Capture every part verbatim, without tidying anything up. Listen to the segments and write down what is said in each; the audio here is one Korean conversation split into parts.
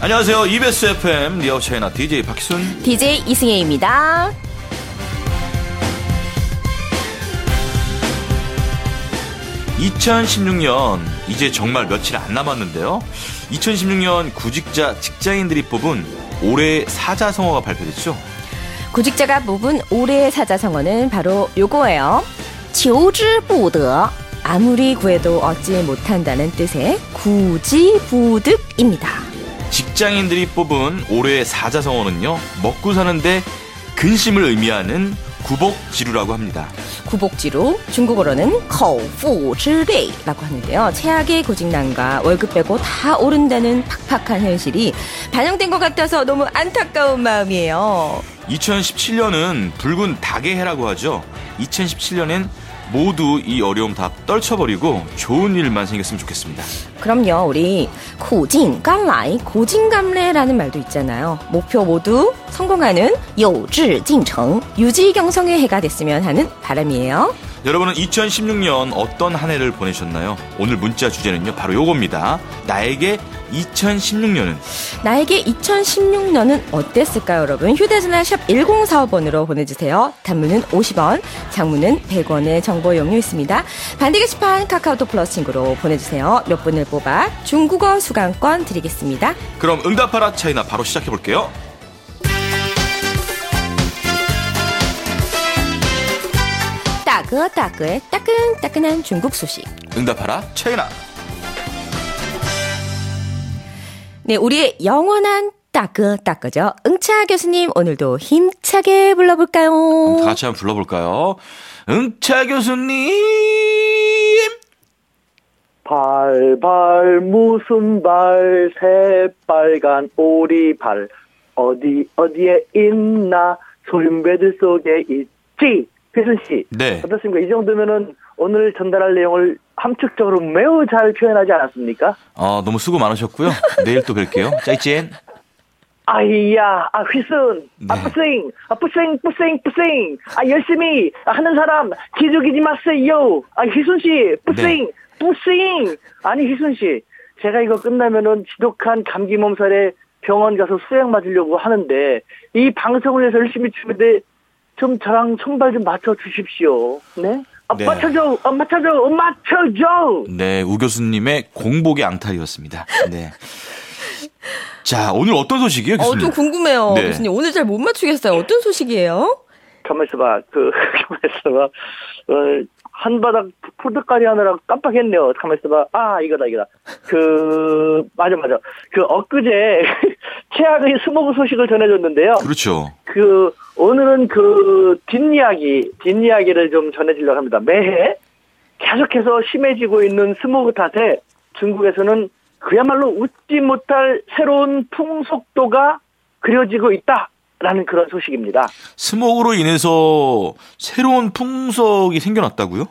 안녕하세요. 이비에스 에프엠 리어 차이나 디제이 박희순, 디제이 이승혜입니다. 이천십육 년 이제 정말 며칠 안 남았는데요. 이천십육 년 구직자 직장인들이 뽑은 올해의 사자성어가 발표됐죠. 구직자가 뽑은 올해의 사자성어는 바로 요거예요. 求之不得. 아무리 구해도 얻지 못한다는 뜻의 구지부득입니다. 직장인들이 뽑은 올해의 사자성어는요, 먹고 사는데 근심을 의미하는 구복지루라고 합니다. 구복지루, 중국어로는 거푸지레이라고 하는데요. 최악의 구직난과 월급 빼고 다 오른다는 팍팍한 현실이 반영된 것 같아서 너무 안타까운 마음이에요. 이천십칠 년은 붉은 닭의 해라고 하죠. 이천십칠 년엔 모두 이 어려움 다 떨쳐버리고 좋은 일만 생겼으면 좋겠습니다. 그럼요. 우리 고진감라이, 고진감래라는 말도 있잖아요. 목표 모두 성공하는 요지징청, 유지경성의 해가 됐으면 하는 바람이에요. 여러분은 이천십육 년 어떤 한 해를 보내셨나요? 오늘 문자 주제는요, 바로 요겁니다. 나에게 이천십육 년은? 나에게 이천십육 년은 어땠을까요, 여러분? 휴대전화 샵 일공사오 번으로 보내주세요. 단문은 오십 원, 장문은 백 원의 정보 용료 있습니다. 반대 게시판 카카오톡 플러스 친구로 보내주세요. 몇 분을 뽑아 중국어 수강권 드리겠습니다. 그럼 응답하라 차이나 바로 시작해볼게요. 따끄따끄의 따끈따끈한 중국 소식. 응답하라 차이나. 네, 우리의 영원한 따끄따끄죠. 응차 교수님, 오늘도 힘차게 불러볼까요? 다 같이 한번 불러볼까요? 응차 교수님. 발발 무슨 발, 새빨간 오리발, 어디 어디에 있나 소윤배들 속에 있지. 휘순씨, 네. 어떻습니까? 이 정도면은 오늘 전달할 내용을 함축적으로 매우 잘 표현하지 않았습니까? 어, 너무 수고 많으셨고요. 내일 또 뵐게요. 짜이찐. 아이야, 아 휘순, 네. 아 뿌싱, 아 뿌싱, 뿌싱, 뿌싱, 아 열심히 하는 사람 기죽이지 마세요. 아 휘순씨, 뿌싱, 네. 뿌싱. 아니 휘순씨, 제가 이거 끝나면은 지독한 감기 몸살에 병원 가서 수액 맞으려고 하는데 이 방송을 해서 열심히 추는데 좀 저랑 손발 좀 맞춰 주십시오. 네? 아, 네. 맞춰줘, 아, 맞춰줘, 아, 맞춰줘. 네, 우 교수님의 공복의 앙탈이었습니다. 네. 자, 오늘 어떤 소식이에요, 교수님? 어, 좀 궁금해요. 네. 교수님, 오늘 잘 못 맞추겠어요. 어떤 소식이에요? 가만 있어봐, 그 가만 있어봐. 어, 한바닥 푸드까지 하느라 깜빡했네요. 가만 있어봐. 아, 이거다, 이거다. 그, 맞아, 맞아. 그, 엊그제, 최악의 스모그 소식을 전해줬는데요. 그렇죠. 그, 오늘은 그, 뒷이야기, 뒷이야기를 좀 전해주려고 합니다. 매해 계속해서 심해지고 있는 스모그 탓에 중국에서는 그야말로 웃지 못할 새로운 풍속도가 그려지고 있다. 라는 그런 소식입니다. 스모그로 인해서 새로운 풍속이 생겨났다고요?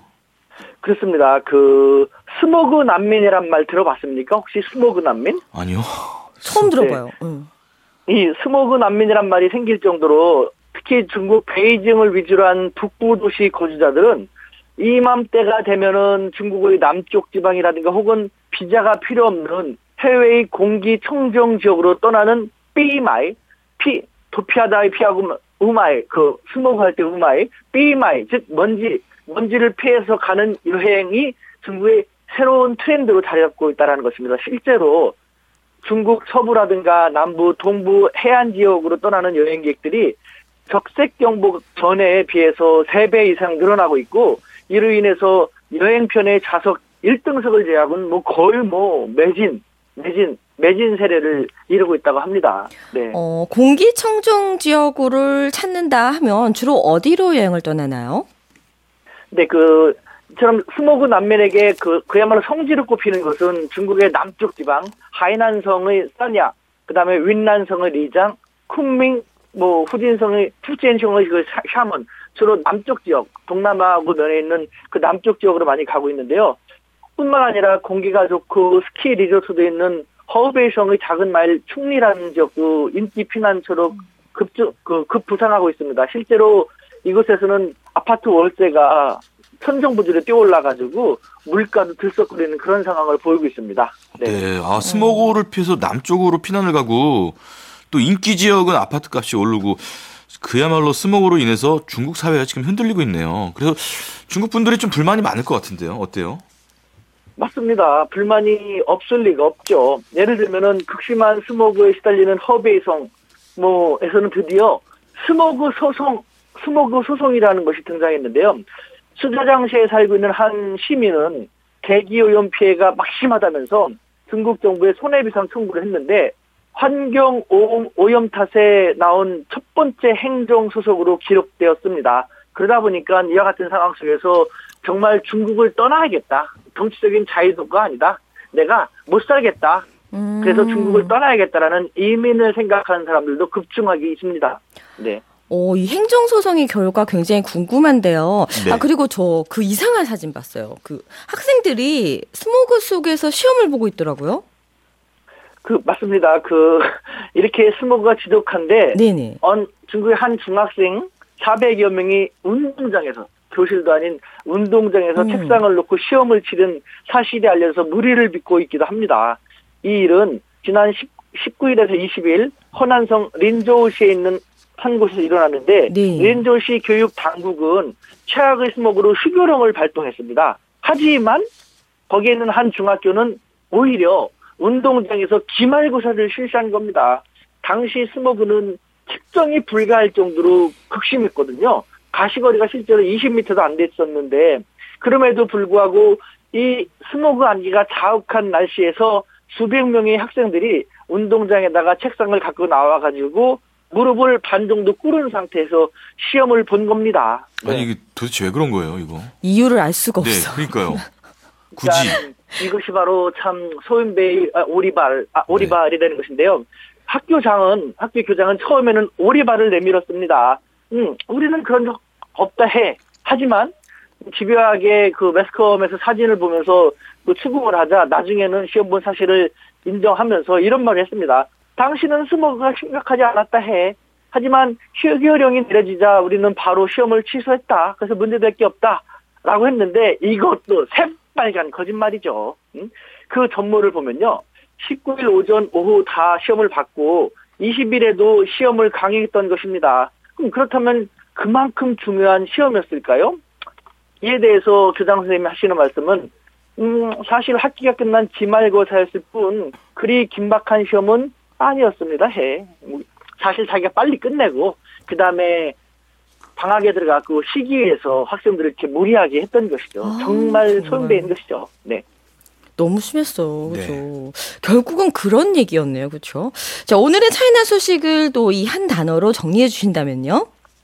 그렇습니다. 그 스모그 난민이란 말 들어봤습니까? 혹시 스모그 난민? 아니요. 처음 들어봐요. 네. 응. 이 스모그 난민이란 말이 생길 정도로 특히 중국 베이징을 위주로 한 북부 도시 거주자들은 이맘때가 되면은 중국의 남쪽 지방이라든가 혹은 비자가 필요 없는 해외의 공기청정 지역으로 떠나는 삐마이, 피 도피하다의 피하고 우마이, 그 스모그 할 때 우마이, 삐마이, 즉 먼지 먼지를 피해서 가는 여행이 중국의 새로운 트렌드로 자리 잡고 있다는 것입니다. 실제로 중국 서부라든가 남부, 동부 해안 지역으로 떠나는 여행객들이 적색경보 전에 비해서 세 배 이상 늘어나고 있고, 이로 인해서 여행편의 좌석 일 등석을 제압은 뭐 거의 뭐 매진, 매진, 매진 세례를 이루고 있다고 합니다. 네. 어, 공기청정 지역을 찾는다 하면 주로 어디로 여행을 떠나나요? 네, 그, 이처럼 스모그 난민에게 그, 그야말로 성지를 꼽히는 것은 중국의 남쪽 지방, 하이난성의 써냐, 그 다음에 윈난성의 리장, 쿤밍, 뭐, 후진성의, 푸젠성의 그 샤먼, 주로 남쪽 지역, 동남아하고 면에 있는 그 남쪽 지역으로 많이 가고 있는데요. 뿐만 아니라 공기가 좋고 스키 리조트도 있는 허베이성의 작은 마을 충리라는 지역도 인기 피난처로 급주, 그, 급부상하고 있습니다. 실제로 이곳에서는 아파트 월세가 천정부지로 뛰어올라가지고 물가도 들썩거리는 그런 상황을 보이고 있습니다. 네. 네. 아, 스모그를 피해서 남쪽으로 피난을 가고 또 인기 지역은 아파트 값이 오르고 그야말로 스모그로 인해서 중국 사회가 지금 흔들리고 있네요. 그래서 중국 분들이 좀 불만이 많을 것 같은데요. 어때요? 맞습니다. 불만이 없을 리가 없죠. 예를 들면은 극심한 스모그에 시달리는 허베이성 뭐에서는 드디어 스모그 소송, 스모그 소송이라는 것이 등장했는데요. 수자장시에 살고 있는 한 시민은 대기오염 피해가 막심하다면서 중국 정부에 손해배상 청구를 했는데 환경 오염 탓에 나온 첫 번째 행정소송으로 기록되었습니다. 그러다 보니까 이와 같은 상황 속에서 정말 중국을 떠나야겠다. 정치적인 자유도가 아니다. 내가 못 살겠다. 음. 그래서 중국을 떠나야겠다라는 이민을 생각하는 사람들도 급증하게 있습니다. 네. 오, 이 행정소송의 결과 굉장히 궁금한데요. 네. 아, 그리고 저 그 이상한 사진 봤어요. 그 학생들이 스모그 속에서 시험을 보고 있더라고요. 그, 맞습니다. 그, 이렇게 스모그가 지독한데, 네네. 언, 중국의 한 중학생 사백여 명이 운동장에서, 교실도 아닌 운동장에서 음. 책상을 놓고 시험을 치른 사실이 알려져서 무리를 빚고 있기도 합니다. 이 일은 지난 십구 일에서 이십 일 허난성 린조우시에 있는 한 곳에서 일어났는데 네. 린조우시 교육 당국은 최악의 스모그로 휴교령을 발동했습니다. 하지만 거기에 있는 한 중학교는 오히려 운동장에서 기말고사를 실시한 겁니다. 당시 스모그는 측정이 불가할 정도로 극심했거든요. 가시거리가 실제로 이십 미터도 안 됐었는데 그럼에도 불구하고 이 스모그 안개가 자욱한 날씨에서 수백 명의 학생들이 운동장에다가 책상을 갖고 나와가지고 무릎을 반 정도 꿇은 상태에서 시험을 본 겁니다. 네. 아니 이게 도대체 왜 그런 거예요, 이거? 이유를 알 수가 네, 없어. 그러니까요. 굳이. 그러니까 이것이 바로 참 소인배의 아, 오리발, 아, 오리발이 되는 것인데요. 학교장은, 학교 교장은 처음에는 오리발을 내밀었습니다. 음, 우리는 그런 적 없다 해. 하지만 집요하게 그 매스컴에서 사진을 보면서 그 추궁을 하자 나중에는 시험 본 사실을 인정하면서 이런 말을 했습니다. 당신은 스모그가 심각하지 않았다 해. 하지만 휴교령이 내려지자 우리는 바로 시험을 취소했다. 그래서 문제될 게 없다. 라고 했는데 이것도 새빨간 거짓말이죠. 음? 그 전모를 보면요. 십구 일 오전 오후 다 시험을 받고 이십 일에도 시험을 강행했던 것입니다. 그럼 그렇다면 그만큼 중요한 시험이었을까요? 이에 대해서 교장 선생님이 하시는 말씀은 음, 사실 학기가 끝난 기말고사였을 뿐 그리 긴박한 시험은 아니었습니다. 해. 사실 자기가 빨리 끝내고 그 다음에 방학에 들어가고 시기에서 학생들을 이렇게 무리하게 했던 것이죠. 아, 정말 정말. 소인배인 것이죠. 네. 너무 심했어. 네. 그렇죠. 결국은 그런 얘기였네요. 그렇죠. 자, 오늘의 차이나 소식을 또 이 한 단어로 정리해 주신다면요?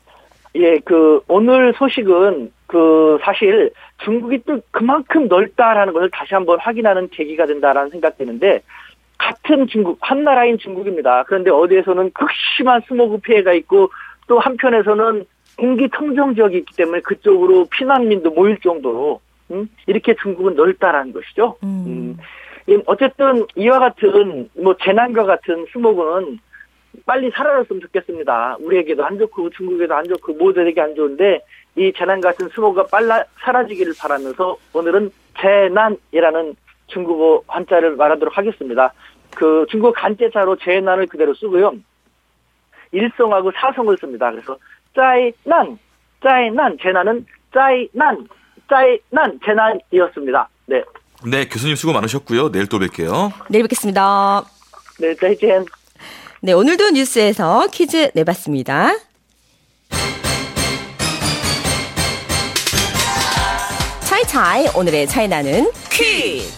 예, 그 오늘 소식은 그 사실 중국이 또 그만큼 넓다라는 것을 다시 한번 확인하는 계기가 된다라는 생각되는데 같은 중국, 한 나라인 중국입니다. 그런데 어디에서는 극심한 스모그 피해가 있고 또 한편에서는 공기청정 지역이 있기 때문에 그쪽으로 피난민도 모일 정도로 음? 이렇게 중국은 넓다라는 것이죠. 음. 음. 어쨌든 이와 같은 뭐 재난과 같은 스모그는 빨리 사라졌으면 좋겠습니다. 우리에게도 안 좋고 중국에도 안 좋고 모두에게 안 좋은데 이 재난 같은 스모그가 빨리 사라지기를 바라면서 오늘은 재난이라는 중국어 한자를 말하도록 하겠습니다. 그 중국 간제자로 재난을 그대로 쓰고요. 일성하고 사성을 씁니다. 그래서 짜이난, 짜이난, 재난은 짜이난, 짜이난, 재난이었습니다. 네. 네, 교수님 수고 많으셨고요. 내일 또 뵐게요. 내일 뵙겠습니다. 네, 짜이젠. 네, 오늘도 뉴스에서 퀴즈 내봤습니다. 차이차이 오늘의 차이나는 퀴즈.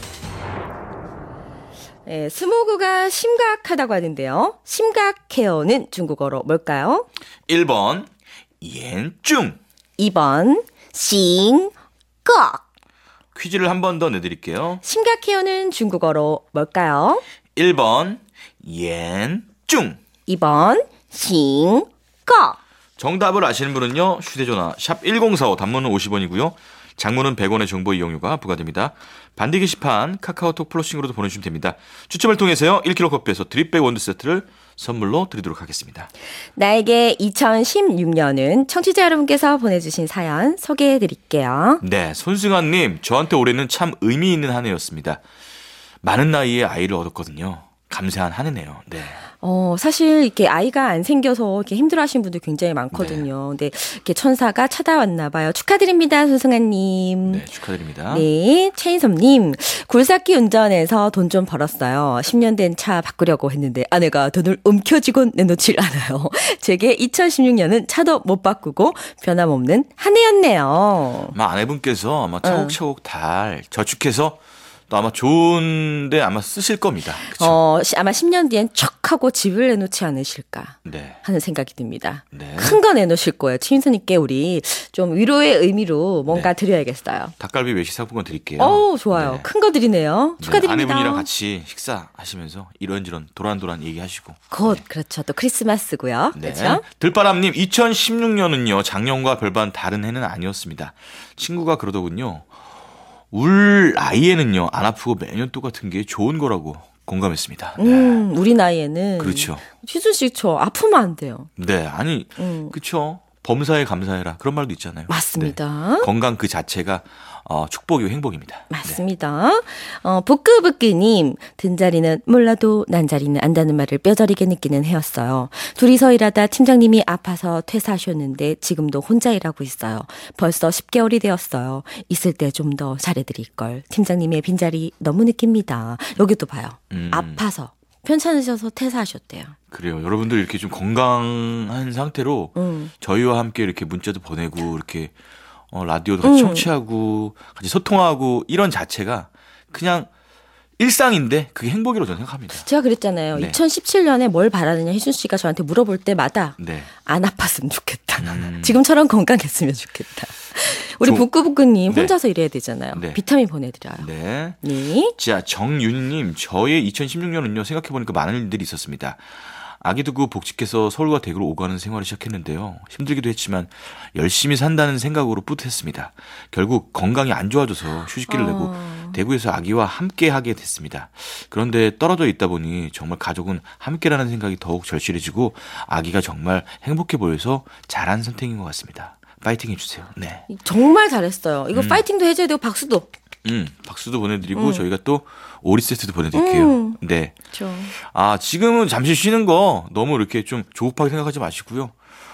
네, 스모그가 심각하다고 하는데요. 심각해요는 중국어로 뭘까요? 일 번 옌중. 이 번 싱거. 퀴즈를 한 번 더 내드릴게요. 심각해요는 중국어로 뭘까요? 일 번 옌중. 이 번 싱거. 정답을 아시는 분은요. 휴대전화 샵 일공사오 단문은 오십 원이고요. 장문은 백 원의 정보 이용료가 부과됩니다. 반디 게시판 카카오톡 플러싱으로도 보내주시면 됩니다. 추첨을 통해서요. 일 킬로그램 커피에서 드립백 원두 세트를 선물로 드리도록 하겠습니다. 나에게 이천십육 년은 청취자 여러분께서 보내주신 사연 소개해드릴게요. 네, 손승환님, 저한테 올해는 참 의미 있는 한 해였습니다. 많은 나이에 아이를 얻었거든요. 감사한 한 해네요. 네. 어, 사실 이렇게 아이가 안 생겨서 이렇게 힘들어하시는 분들 굉장히 많거든요. 네. 근데 이렇게 천사가 찾아왔나 봐요. 축하드립니다, 손승환님. 네, 축하드립니다. 네, 최인섭님. 굴삭기 운전해서 돈 좀 벌었어요. 십 년 된 차 바꾸려고 했는데 아내가 돈을 움켜쥐곤 내놓질 않아요. 제게 이천십육 년은 차도 못 바꾸고 변함없는 한 해였네요. 아마 아내분께서 아마 차곡차곡 달 저축해서 또 아마 좋은데 아마 쓰실 겁니다. 그쵸? 어, 아마 십 년 뒤엔 척하고 집을 내놓지 않으실까 네. 하는 생각이 듭니다. 네. 큰 거 내놓으실 거예요. 최인수님께 우리 좀 위로의 의미로 뭔가 네. 드려야겠어요. 닭갈비 외식 상품권 드릴게요. 어, 좋아요. 네. 큰 거 드리네요. 축하드립니다. 네, 아내분이랑 같이 식사하시면서 이런저런 도란도란 얘기하시고. 곧 네. 그렇죠. 또 크리스마스고요. 네. 그렇죠? 들바람님, 이천십육 년은요 작년과 별반 다른 해는 아니었습니다. 친구가 그러더군요. 울 나이에는요 안 아프고 매년 똑같은 게 좋은 거라고 공감했습니다. 네. 음, 우리 나이에는 그렇죠. 희준 씨, 저 아프면 안 돼요. 네, 아니 음. 그렇죠. 범사에 감사해라 그런 말도 있잖아요. 맞습니다. 네. 건강 그 자체가 어, 축복이고 행복입니다. 맞습니다. 네. 어, 부끄부끄님, 든자리는 몰라도 난자리는 안다는 말을 뼈저리게 느끼는 해였어요. 둘이서 일하다 팀장님이 아파서 퇴사하셨는데 지금도 혼자 일하고 있어요. 벌써 십 개월이 되었어요. 있을 때 좀 더 잘해드릴 걸. 팀장님의 빈자리 너무 느낍니다. 여기도 봐요. 음. 아파서. 편찮으셔서 퇴사하셨대요. 그래요. 여러분들 이렇게 좀 건강한 상태로 음. 저희와 함께 이렇게 문자도 보내고 이렇게 어, 라디오도 같이 음. 청취하고 같이 소통하고 이런 자체가 그냥 일상인데 그게 행복이라고 저는 생각합니다. 제가 그랬잖아요. 네. 이천십칠 년에 뭘 바라느냐 희준 씨가 저한테 물어볼 때마다 네. 안 아팠으면 좋겠다. 음. 지금처럼 건강했으면 좋겠다. 우리 저- 부끄부끄님 네. 혼자서 일해야 되잖아요. 네. 비타민 보내드려요. 네. 네. 자, 정윤님, 저의 이천십육 년은요, 생각해보니까 많은 일들이 있었습니다. 아기 두고 복직해서 서울과 대구로 오가는 생활을 시작했는데요. 힘들기도 했지만 열심히 산다는 생각으로 뿌듯했습니다. 결국 건강이 안 좋아져서 휴직기를 어. 내고 대구에서 아기와 함께 하게 됐습니다. 그런데 떨어져 있다 보니 정말 가족은 함께라는 생각이 더욱 절실해지고 아기가 정말 행복해 보여서 잘한 선택인 것 같습니다. 파이팅 해주세요. 네. 정말 잘했어요. 이거 음. 파이팅도 해줘야 되고 박수도. 음, 박수도 보내드리고 음. 저희가 또 오리 세트도 보내드릴게요. 음. 네. 그렇죠. 아, 지금은 잠시 쉬는 거 너무 이렇게 좀 조급하게 생각하지 마시고요.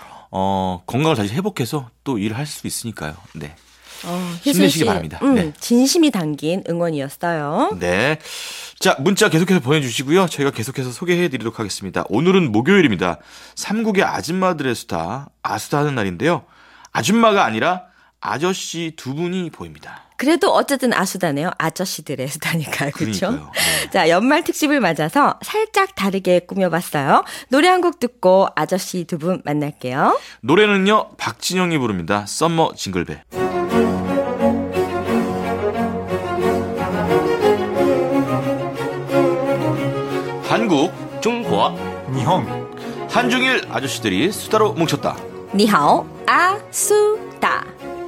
어, 건강을 다시 회복해서 또 일을 할 수 있으니까요. 네. 어, 힘내시기 바랍니다. 음, 네. 진심이 담긴 응원이었어요. 네. 자, 문자 계속해서 보내주시고요. 저희가 계속해서 소개해 드리도록 하겠습니다. 오늘은 목요일입니다. 삼국의 아줌마들의 수다, 아수다 하는 날인데요. 아줌마가 아니라 아저씨 두 분이 보입니다. 그래도 어쨌든 아수다네요. 아저씨들의 수다니까요. 그렇죠? 그러니까요. 네. 자, 연말 특집을 맞아서 살짝 다르게 꾸며봤어요. 노래 한 곡 듣고 아저씨 두 분 만날게요. 노래는요, 박진영이 부릅니다. 썸머 징글벨. 한국, 중국, 니홍, 한중일 아저씨들이 수다로 뭉쳤다. 니하오, 아수다.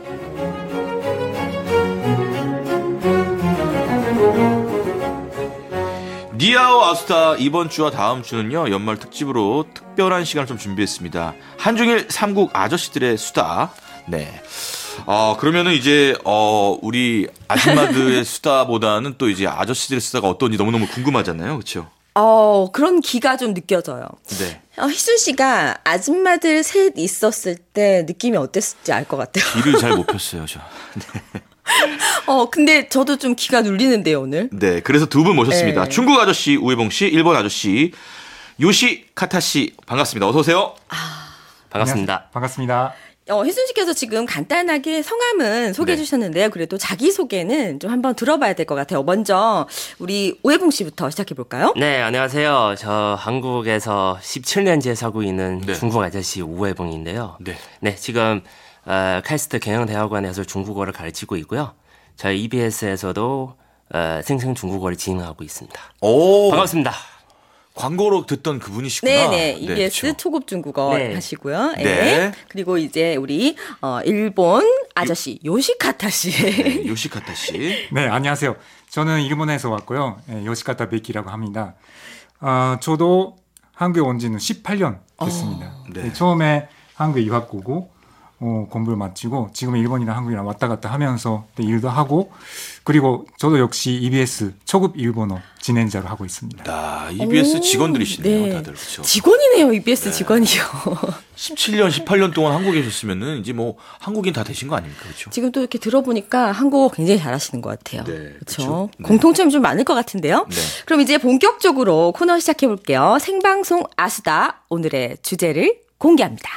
니아오 아수다 이번 주와 다음 주는요 연말 특집으로 특별한 시간을 좀 준비했습니다. 한중일 삼국 아저씨들의 수다. 네. 어 그러면은 이제 어 우리 아줌마들의 수다보다는 또 이제 아저씨들의 수다가 어떤지 너무너무 궁금하잖아요, 그렇죠? 어, 그런 기가 좀 느껴져요. 네. 어, 희순 씨가 아줌마들 셋 있었을 때 느낌이 어땠을지 알 것 같아요. 귀를 잘 못 폈어요, 저. 네. 어, 근데 저도 좀 기가 눌리는데요, 오늘. 네, 그래서 두 분 모셨습니다. 네. 중국 아저씨 우혜봉 씨, 일본 아저씨 요시 카타 씨 반갑습니다. 어서 오세요. 반갑습니다. 반갑습니다. 어, 희순 씨께서 지금 간단하게 성함은 소개해 네. 주셨는데요. 그래도 자기소개는 좀 한번 들어봐야 될 것 같아요. 먼저 우리 오혜봉 씨부터 시작해 볼까요? 네, 안녕하세요. 저 한국에서 십칠 년째 살고 있는 네. 중국 아저씨 우혜봉인데요. 네. 네, 지금 어, 칼스트 경영대학원에서 중국어를 가르치고 있고요. 저희 이비에스에서도 어, 생생 중국어를 진행하고 있습니다. 오. 반갑습니다. 광고로 듣던 그분이시구나. 네네. 이비에스 그렇죠. 초급 중국어 네. 하시고요. 네. 네. 그리고 이제 우리 어, 일본 아저씨 요시카타 씨. 네, 요시카타 씨. 네, 안녕하세요. 저는 일본에서 왔고요. 네, 요시카타 베키라고 합니다. 아, 저도 한국에 온 지는 십팔 년 됐습니다. 어, 네. 네, 처음에 한국에 유학 오고 어, 공부를 마치고 지금은 일본이랑 한국이랑 왔다 갔다 하면서 네, 일도 하고 그리고 저도 역시 이비에스 초급 일본어 진행자로 하고 있습니다. 아, 이비에스 오, 직원들이시네요, 네. 다들. 그렇죠. 직원이네요, 이비에스 직원이요. 십칠 년, 십팔 년 동안 한국에 계셨으면은 이제 뭐 한국인 다 되신 거 아닙니까? 그렇죠? 지금 또 이렇게 들어보니까 한국어 굉장히 잘하시는 것 같아요. 네, 그렇죠. 그쵸? 네. 공통점이 좀 많을 것 같은데요. 네. 그럼 이제 본격적으로 코너 시작해 볼게요. 생방송 아수다 오늘의 주제를 공개합니다.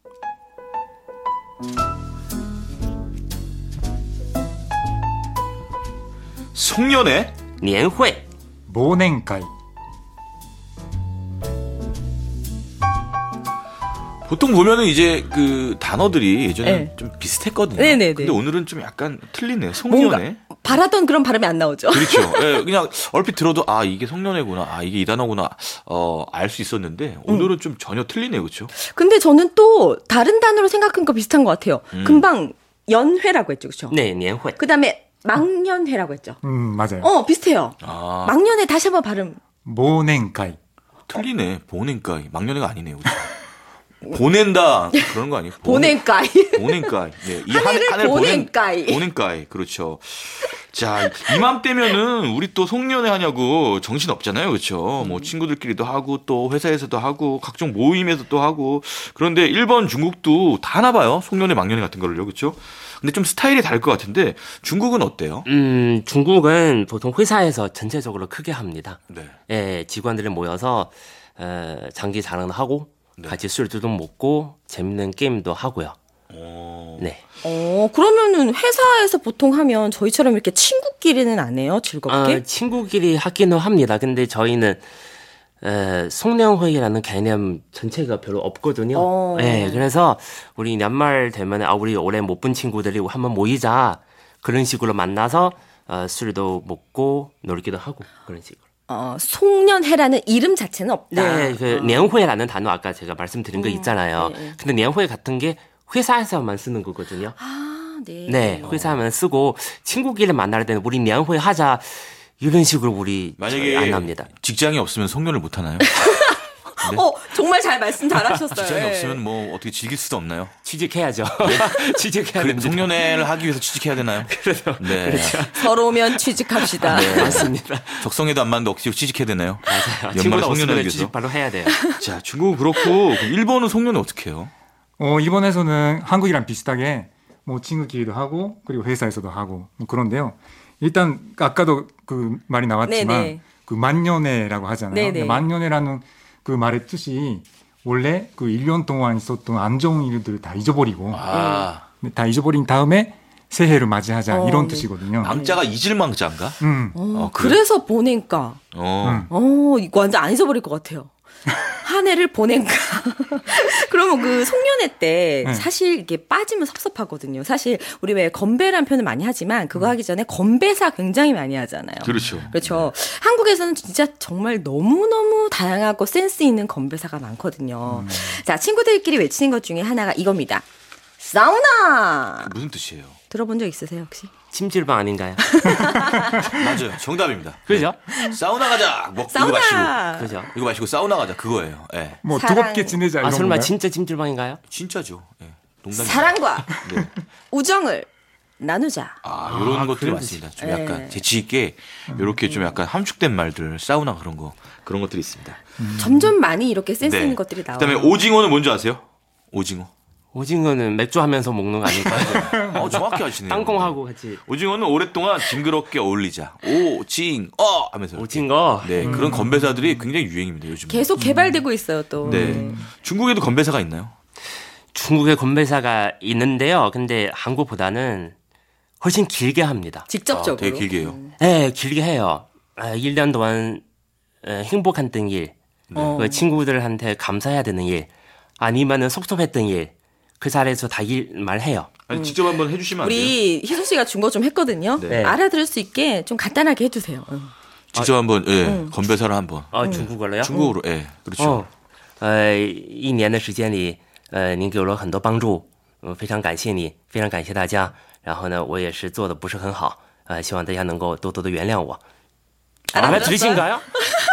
송년회? 年会 모냉가이. 보통 보면은 이제 그 단어들이 예전에 네. 좀 비슷했거든요. 네네네. 근데 오늘은 좀 약간 틀리네요. 송년회. 뭔가 바라던 그런 발음이 안 나오죠. 그렇죠. 예, 그냥 얼핏 들어도 아 이게 송년회구나, 아 이게 이 단어구나, 어 알 수 있었는데 오늘은 좀 전혀 틀리네요, 그렇죠? 근데 저는 또 다른 단어로 생각한 거 비슷한 것 같아요. 음. 금방 연회라고 했죠, 그렇죠? 네, 年会 그다음에 망년회라고 했죠. 음, 맞아요. 어, 비슷해요. 아 망년회 다시 한번 발음. 모냉가이. 틀리네. 보낸가이 막년회가 아니네요, 그렇죠? 보낸다 그런 거 아니에요? 보낸가이. 보낸가이. 네, 이 하늘을 하늘 보낸가이. 보낸가이. 그렇죠. 자, 이맘때면은 우리 또 송년회 하냐고 정신 없잖아요. 그렇죠? 뭐 친구들끼리도 하고 또 회사에서도 하고 각종 모임에서 또 하고 그런데 일본, 중국도 다 하나 봐요. 송년회, 막년회 같은 거를요. 그렇죠? 근데 좀 스타일이 다를 것 같은데 중국은 어때요? 음, 중국은 보통 회사에서 전체적으로 크게 합니다. 네. 예, 직원들이 모여서 어, 장기 자랑도 하고 네. 같이 술도 좀 먹고 재밌는 게임도 하고요. 어... 네. 어, 그러면은 회사에서 보통 하면 저희처럼 이렇게 친구끼리는 안 해요? 즐겁게? 어, 친구끼리 하기는 합니다. 근데 저희는 에, 송년회라는 개념 전체가 별로 없거든요. 어. 예, 그래서 우리 연말 되면 아 우리 올해 못 본 친구들이 한번 모이자 그런 식으로 만나서 어, 술도 먹고 놀기도 하고 그런 식으로. 어, 송년회라는 이름 자체는 없다. 네, 그 어. 년회라는 단어 아까 제가 말씀드린 거 있잖아요. 네, 네. 근데 년회 같은 게 회사에서만 쓰는 거거든요. 아, 네. 네, 회사만 쓰고 친구끼리 만날 때는 우리 년회 하자 이런 식으로 우리 만약에 안 합니다. 직장이 없으면 송년을 못 하나요? 어, 정말 잘 말씀 잘하셨어요. 직장이 예. 없으면 뭐 어떻게 즐길 수도 없나요? 취직해야죠. 취직해야 그래, 됩니다. 송년회를 하기 위해서 취직해야 되나요? 그래서 네. 서로면 취직합시다. 네. 맞습니다. 적성에도 안 맞는데 억지로 취직해야 되나요? 맞아요. 연말에 친구가 송년회 없으면 위해서. 취직 바로 해야 돼요. 자, 중국은 그렇고 그럼 일본은 송년회 어떻게 해요? 어, 일본에서는 한국이랑 비슷하게 뭐 친구끼리도 하고 그리고 회사에서도 하고 뭐 그런데요. 일단 아까도 그 말이 나왔지만 네네. 그 만년회라고 하잖아요. 네네. 근데 만년회라는 그 말의 뜻이 원래 그 일 년 동안 있었던 안 좋은 일들을 다 잊어버리고 아, 다 잊어버린 다음에 새해를 맞이하자 어, 이런 네. 뜻이거든요. 망자가 잊을망자인가? 음. 어, 어, 그래? 그래서 보낸가. 어. 음. 어, 이거 완전 안 잊어버릴 것 같아요. 한 해를 보낸가. 그러면 그 송년회 때 네. 사실 이게 빠지면 섭섭하거든요. 사실 우리 왜 건배라는 표현을 많이 하지만 그거 하기 전에 건배사 굉장히 많이 하잖아요. 그렇죠. 그렇죠. 한국에서는 진짜 정말 너무너무 다양하고 센스 있는 건배사가 많거든요. 자, 친구들끼리 외치는 것 중에 하나가 이겁니다. 사우나! 무슨 뜻이에요? 들어본 적 있으세요, 혹시? 찜질방 아닌가요? 맞아요. 정답입니다. 그죠? 네. 사우나 가자. 먹고 이거 사우나! 마시고. 그죠? 이거 마시고 사우나 가자. 그거예요. 예. 뭐 사랑- 두껍게 지내자 아 이런 설마 건가요? 진짜 찜질방인가요? 진짜죠. 예. 농담이 사랑과 네. 우정을 나누자. 아, 요런 아, 것들이 그런 많습니다. 좀 네. 약간 재치 있게 요렇게 좀 약간 함축된 말들, 사우나 그런 거. 그런 것들이 있습니다. 점점 많이 이렇게 센스 네. 있는 것들이 나와요. 그다음에 오징어는 뭔지 아세요? 오징어. 오징어는 맥주 하면서 먹는 거 아닐까요? 어, 정확히 아시네요. 땅콩하고 같이 오징어는 오랫동안 징그럽게 어울리자. 오징어 하면서. 이렇게. 오징어. 네, 그런 건배사들이 굉장히 유행입니다, 요즘. 계속 개발되고 있어요, 또. 네. 중국에도 건배사가 있나요? 중국에 건배사가 있는데요. 근데 한국보다는 훨씬 길게 합니다. 직접적으로. 아, 되게 길게 해요. 네, 길게 해요. 아, 일 년 동안 에, 행복했던 일, 어. 그 친구들한테 감사해야 되는 일, 아니면은 섭섭했던 일, 그 자리에서 다 일 말해요. 아니, 직접 한번 해주시면 안 돼요? 우리 희수 씨가 준 거 좀 했거든요. 네. 알아들을 수 있게 좀 간단하게 해주세요. 응. 직접 한번 예, 음. 건배사를 한번. 아, 중국어로요? 중국어로 예, 그렇죠. 哦，呃，一年的时间里，呃，您给了我很多帮助，呃，非常感谢你，非常感谢大家。然后呢，我也是做的不是很好，呃，希望大家能够多多的原谅我。 마음에 들으신가요?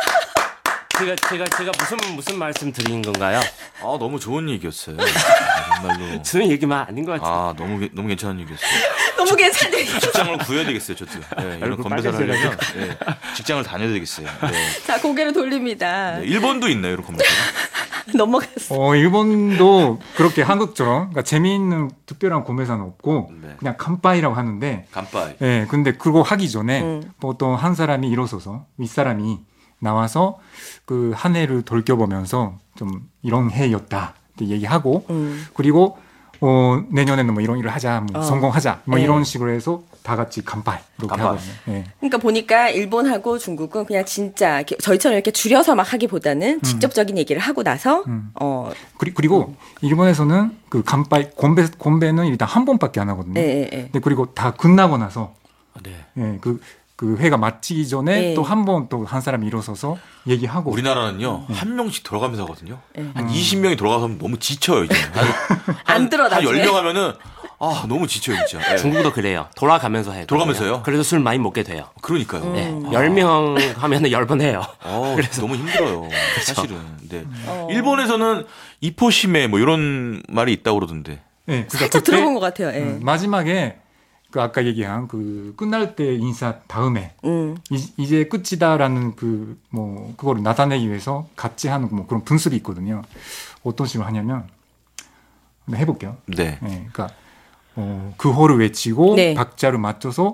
제가 제가 제가 무슨 무슨 말씀 드린 건가요? 아 너무 좋은 얘기였어요. 정말로. 저는 얘기만 아닌 것 같아요. 아 너무 너무 괜찮은 얘기였어요. 너무 괜찮네. 직장을 구해야 되겠어요, 저도. 네, 이런 건배사를 하려면 네, 직장을 다녀야 되겠어요. 네. 자, 고개를 돌립니다. 네, 일본도 있나요, 이런 건배사? 넘어갔어. 어, 일본도 그렇게 한국처럼 그러니까 재미있는 특별한 건배사는 없고 네. 그냥 간파이라고 하는데 간파이. 예, 근데 그거 하기 전에 음. 보통 한 사람이 일어서서 윗사람이 나와서 그 한 해를 돌겨보면서 좀 이런 해였다 이렇게 얘기하고 음. 그리고 어, 내년에는 뭐 이런 일을 하자, 뭐 어. 성공하자, 뭐 네. 이런 식으로 해서 다 같이 간파이 이렇게 간파이. 하거든요. 예. 그러니까 보니까 일본하고 중국은 그냥 진짜 이렇게 저희처럼 이렇게 줄여서 막 하기보다는 직접적인 얘기를 하고 나서 음. 어, 그리, 그리고 일본에서는 그 간파이 곤배 곤배는 일단 한 번밖에 안 하거든요. 예, 예, 예. 근데 그리고 다 끝나고 나서 네. 예, 그, 그 회가 마치기 전에 네. 또 한 번 또 한 사람이 일어서서 얘기하고 우리나라는요 한 명씩 들어가면서 하거든요. 네. 한 이십 명이 들어가서 너무 지쳐요 이제. 한, 안 들어, 한 나중에. 열 명 하면은 아 너무 지쳐요 진짜. 네. 중국도 그래요. 돌아가면서 해요. 돌아가면서요? 그래도 술 많이 먹게 돼요. 그러니까요. 네. 열 명 하면은 열 번 해요. 어, 너무 힘들어요. 사실은. 네. 어. 일본에서는 이포시메 뭐 이런 말이 있다고 그러던데. 예, 그러니까 살짝 그때, 들어본 것 같아요. 예. 음, 마지막에 그 아까 얘기한 그 끝날 때 인사 다음에 음. 이, 이제 끝이다라는 그 뭐 그거를 나타내기 위해서 같이 하는 뭐 그런 분습이 있거든요. 어떤 식으로 하냐면 한번 해볼게요. 네. 예, 그러니까 어, 그 호를 외치고 네. 박자를 맞춰서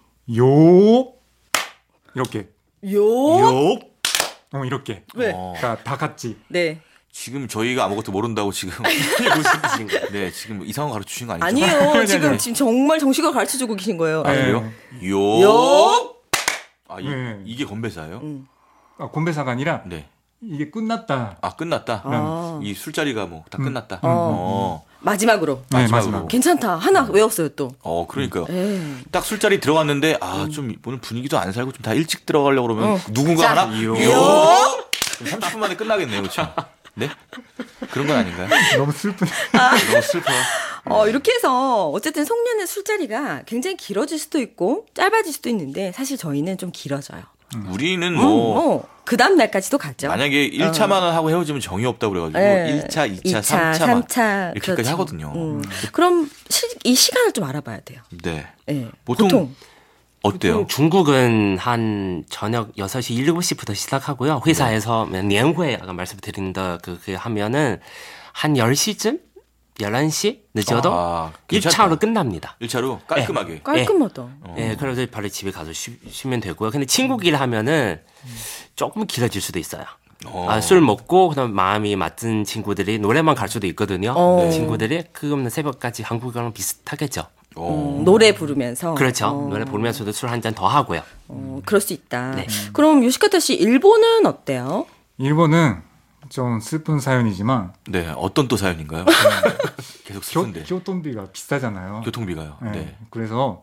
요 이렇게 요? 요. 어, 이렇게 왜? 어, 그러니까 다 같이 네. 지금 저희가 아무것도 모른다고 지금 이게 무슨 뜻인 거예요? 네 지금 이상한 거 가르쳐 주신 거 아니죠? 아니에요. 지금 네. 지금 정말 정식으로 가르쳐 주고 계신 거예요. 아, 네. 그래요? 요. 요? 아 이, 네. 이게 건배사예요? 음. 아, 곤배사가 아니라 네. 이게 끝났다. 아 끝났다. 아. 이 술자리가 뭐 다 끝났다. 어. 어. 마지막으로. 네, 마지막으로. 마지막. 괜찮다. 하나 외웠어요, 또. 어 그러니까요. 예. 딱 술자리 들어갔는데 아 좀 오늘 분위기도 안 살고 좀 다 일찍 들어가려고 그러면 어. 누군가 자, 하나 요. 그럼 삼십 분 만에 끝나겠네요, 그렇죠? 네? 그런 건 아닌가요? 너무 슬픈. 너무 슬퍼. 어, 이렇게 해서 어쨌든 송년회 술자리가 굉장히 길어질 수도 있고 짧아질 수도 있는데 사실 저희는 좀 길어져요. 우리는 뭐 어, 그 다음 날까지도 갔죠. 만약에 일 차만 하고 헤어지면 정이 없다고 그래가지고 네. 일 차, 이 차, 이 차, 삼 차, 삼 차 이렇게까지 그렇죠. 하거든요. 음. 그럼 시, 이 시간을 좀 알아봐야 돼요. 네. 예. 보통, 보통. 어때요? 중국은 한 저녁 여섯 시, 일곱 시부터 시작하고요. 회사에서年会 아까 말씀드린 더 그게 하면은 한 열 시쯤? 열한 시 늦어도 아, 일 괜찮다. 차로 끝납니다. 일 차로 깔끔하게. 깔끔하다. 예, 그래서 바로 집에 가서 쉬, 쉬면 되고요. 근데 친구끼리 하면은 조금 길어질 수도 있어요. 어. 아, 술 먹고 그다음 마음이 맞은 친구들이 노래만 갈 수도 있거든요. 어. 네. 친구들이 그거는 새벽까지 한국이랑 비슷하겠죠. 어. 음, 노래 부르면서. 그렇죠. 어, 노래 부르면서도 술 한 잔 더 하고요. 어, 그럴 수 있다. 네. 그럼 요시카타 씨 일본은 어때요? 일본은 좀 슬픈 사연이지만 네, 어떤 또 사연인가요? 계속 교, 슬픈데. 교통비가 비싸잖아요. 교통비가요. 네. 네. 그래서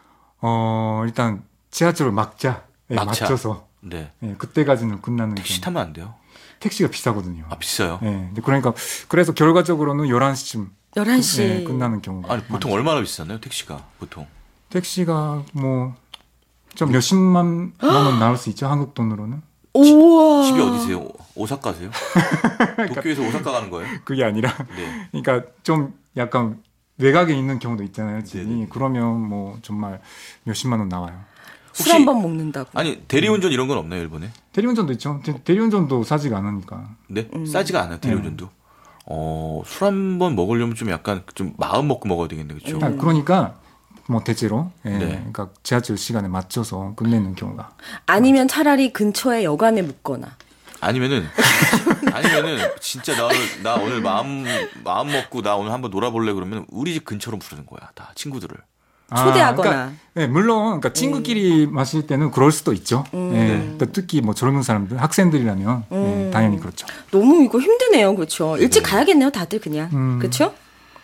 어 일단 지하철을 막자. 네, 막자. 맞춰서 네. 네, 그때까지는 끝나는 택시 경우. 타면 안 돼요? 택시가 비싸거든요. 아, 비싸요? 네, 근데 그러니까 그래서 결과적으로는 열한 시쯤 열한 시. 네, 끝나는 경우가 아니, 보통 얼마나 비싸나요, 택시가? 보통. 택시가 뭐 좀 몇십만 원은 나올 수 있죠, 한국 돈으로는. 우와. 집이 어디세요? 오- 오사카세요? 도쿄에서 오사카 가는 거예요? 그게 아니라 네. 그러니까 좀 약간 외곽에 있는 경우도 있잖아요, 집이. 네네. 그러면 뭐 정말 몇십만 원 나와요. 술 한 번 먹는다고. 아니, 대리운전 이런 건 없나요, 일본에? 대리운전도 있죠. 대- 대리운전도 싸지가 않으니까. 네? 음. 싸지가 않아요, 대리운전도? 어, 술 한 번 먹으려면 좀 약간 좀 마음 먹고 먹어야 되겠네, 그렇죠? 아, 그러니까 뭐 대체로 예, 네. 그러니까 지하철 시간에 맞춰서 끝내는 경우가. 아니면 차라리 근처에 여관에 묵거나. 아니면은 아니면은 진짜 나 오늘 나 오늘 마음 마음 먹고 나 오늘 한번 놀아볼래 그러면 우리 집 근처로 부르는 거야, 다 친구들을. 초대하거나. 그러니까, 네, 물론 그러니까 친구끼리 마실 때는 그럴 수도 있죠. 음. 예, 또 특히 뭐 젊은 사람들, 학생들이라면 음. 예, 당연히 그렇죠. 너무 이거 힘드네요. 그렇죠. 일찍 가야겠네요. 다들 그냥. 음. 그렇죠?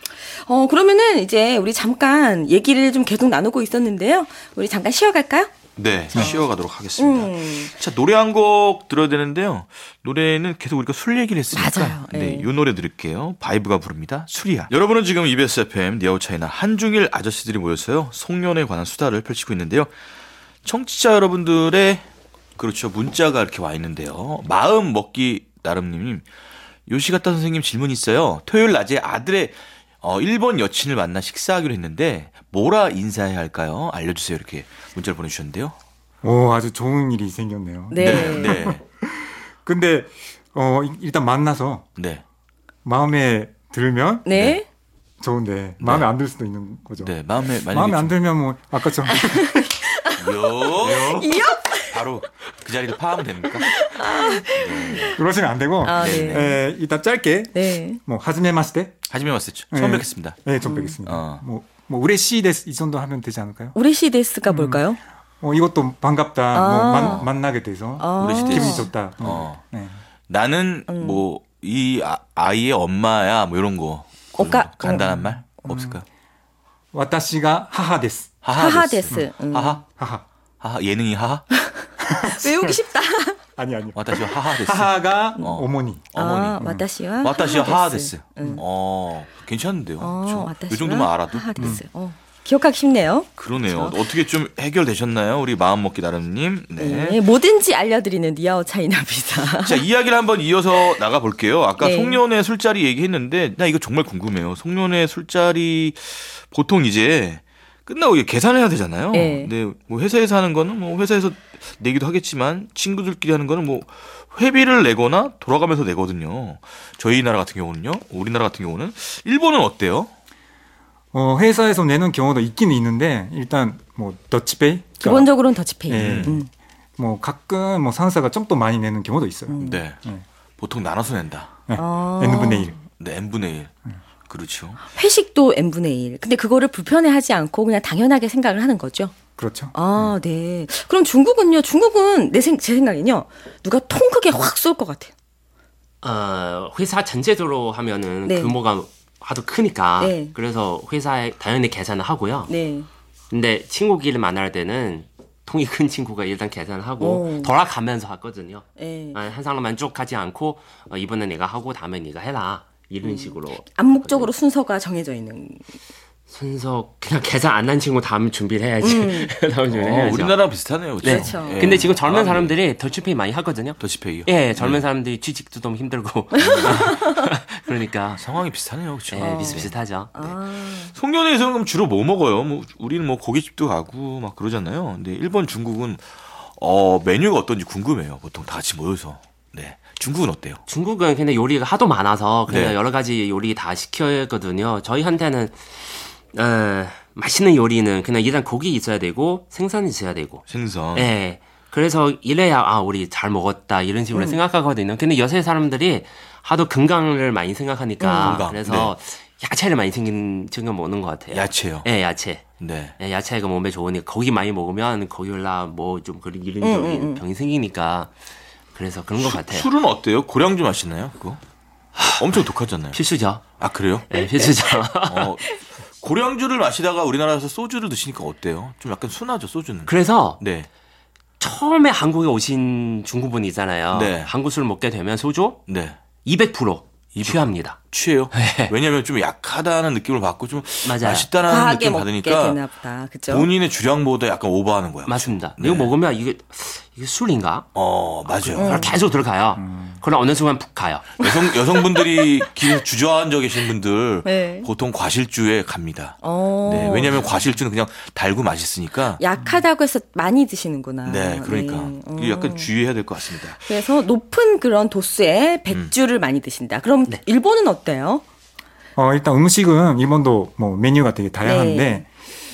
어, 그러면은 이제 우리 잠깐 얘기를 좀 계속 나누고 있었는데요. 우리 잠깐 쉬어갈까요? 네, 쉬어가도록 하겠습니다. 음. 자, 노래 한 곡 들어야 되는데요. 노래는 계속 우리가 술 얘기를 했으니까. 맞아요. 네, 네. 이 노래 들을게요. 바이브가 부릅니다. 술이야. 여러분은 지금 이비에스 에프엠 니아웃차이나 한중일 아저씨들이 모여서요. 송년회에 관한 수다를 펼치고 있는데요. 청취자 여러분들의 그렇죠 문자가 이렇게 와 있는데요. 마음 먹기 나름님, 요시가타 선생님 질문 있어요. 토요일 낮에 아들의 어, 일본 여친을 만나 식사하기로 했는데 뭐라 인사해야 할까요? 알려주세요. 이렇게 문자를 보내주셨는데요. 오, 아주 좋은 일이 생겼네요. 네. 네, 네, 근데 어 일단 만나서 네, 마음에 들면 네. 좋은데 마음에 안 들 수도 있는 거죠. 네. 마음에 만약에 마음에 안 좀- 들면 뭐 아까처럼 요, 이요? 바로 그 자리를 파하면 됩니까? 그러시면 안 되고 아, 네. 에, 일단 짧게 네. 뭐 하즈메마시테 하지메 마스죠. 처음 네. 뵙겠습니다. 네, 좀 뵙겠습니다. 어. 뭐, 뭐 우레시 데스 이 정도 하면 되지 않을까요? 우레시데스가 뭘까요? 어, 이것도 반갑다. 아. 뭐 만, 만나게 돼서 아. 우레시 데스. 기분이 좋다. 어. 네. 나는 음. 뭐 이 아이의 엄마야 뭐 이런 거. 그런 어까- 거. 간단한 말 없을까요? 와타시가 하하 데스. 하하, 하하 데스. 데스. 음. 하하? 하하. 하하 예능이 하하? 외우기 쉽다. 아니 아니. 와타시와 하하 데스. 하하가 어. 어머니. 어머니. 아, 와타시와 와타시와 하하 데스. 음. 어, 괜찮은데요. 어, 그렇죠? 와타시와 이 정도만 알아도. 하하 데스. 어. 기억하기 쉽네요. 그러네요. 그렇죠. 어떻게 좀 해결되셨나요? 우리 마음먹기 나름님. 네. 네. 뭐든지 알려드리는 니아오 차이나입니다. 자, 이야기를 한번 이어서 나가 볼게요. 아까 네. 송년회 술자리 얘기했는데, 나 이거 정말 궁금해요. 송년회 술자리 보통 이제 끝나고 이게 계산해야 되잖아요. 네. 근데 뭐 회사에서 하는 거는 뭐 회사에서 내기도 하겠지만 친구들끼리 하는 거는 뭐 회비를 내거나 돌아가면서 내거든요. 저희 나라 같은 경우는요. 우리나라 같은 경우는 일본은 어때요? 어, 회사에서 내는 경우도 있긴 있는데 일단 뭐 더치페이 기본적으로는 더치페이. 네. 음. 뭐 가끔 뭐 상사가 좀 더 많이 내는 경우도 있어요. 네. 네. 보통 나눠서 낸다. 네. 아. n분의 일. 네, n분의 일. 그렇죠. 회식도 n분의 일. 근데 그거를 불편해하지 않고 그냥 당연하게 생각을 하는 거죠. 그렇죠. 아, 네. 그럼 중국은요? 중국은 내 생, 제 생각엔요. 누가 통 크게 확 쏠 것 같아요. 어, 회사 전체적으로 하면은 네. 규모가 하도 크니까 네. 그래서 회사에 당연히 계산을 하고요. 네. 근데 친구끼리 만날 때는 통이 큰 친구가 일단 계산을 하고 오. 돌아가면서 하거든요. 네. 아, 한 사람만 쭉 가지 않고 어, 이번에 내가 하고 다음에 네가 해라 이런 식으로 암묵적으로 순서가 정해져 있는. 순서 그냥 계산 안 한 친구 다음 준비를 해야지. 다음 준비를 어, 해야죠. 우리나라랑 비슷하네요. 네. 그렇죠. 예. 근데 지금 젊은 아, 사람들이 더치페이 많이 하거든요. 더치페이요. 예, 젊은 사람들이 취직도 좀 힘들고 그러니까 상황이 비슷하네요. 그렇죠. 예, 비슷비슷하죠. 아. 송년회에서는 그럼 주로 뭐 먹어요? 뭐 우리는 뭐 고깃집도 가고 막 그러잖아요. 근데 일본, 중국은 어 메뉴가 어떤지 궁금해요. 보통 다 같이 모여서. 네. 중국은 어때요? 중국은 근데 요리가 하도 많아서 그냥 네. 여러 가지 요리 다 시켰거든요. 저희한테는 어, 맛있는 요리는 그냥 일단 고기 있어야 되고 생선이 있어야 되고. 생선. 예. 그래서 이래야 아 우리 잘 먹었다 이런 식으로 생각하거든요. 근데 요새 사람들이 하도 건강을 많이 생각하니까 건강, 그래서 야채를 많이 챙긴 챙겨 먹는 것 같아요. 야채요. 예, 야채. 네. 예, 야채가 몸에 좋으니까 고기 많이 먹으면 고기올라 뭐 좀 그런 이런 음, 병이 생기니까 그래서 그런 것 같아요. 술은 어때요? 고량주 마시나요? 그거? 엄청 독하잖아요. 필수죠. 아 그래요? 예, 필수죠. 어, 고량주를 마시다가 우리나라에서 소주를 드시니까 어때요? 좀 약간 순하죠 소주는. 그래서 네. 처음에 한국에 오신 중국분 있잖아요. 네. 한국 술 먹게 되면 소주 네. 이백 퍼센트 취합니다. 취해요? 네. 왜냐면 좀 약하다는 느낌을 받고 좀 맞아요. 맛있다는 과하게 느낌을 먹게 받으니까 되나 보다. 그죠? 본인의 주량보다 약간 오버하는 거야. 맞습니다. 네. 이거 먹으면 이게 이게 술인가? 어 맞아요. 그럼 계속 들어가요. 그럼 어느 순간 푹 가요. 여성 여성분들이 기 주저앉아 계신 분들 네. 보통 과실주에 갑니다. 어. 네, 왜냐하면 과실주는 그냥 달고 맛있으니까. 약하다고 해서 많이 드시는구나. 네, 그러니까 네. 어. 이게 약간 주의해야 될 것 같습니다. 그래서 높은 그런 도수의 백주를 많이 드신다. 그럼 일본은 어때요? 어, 일단 음식은 일본도 뭐 메뉴가 되게 다양한데 네.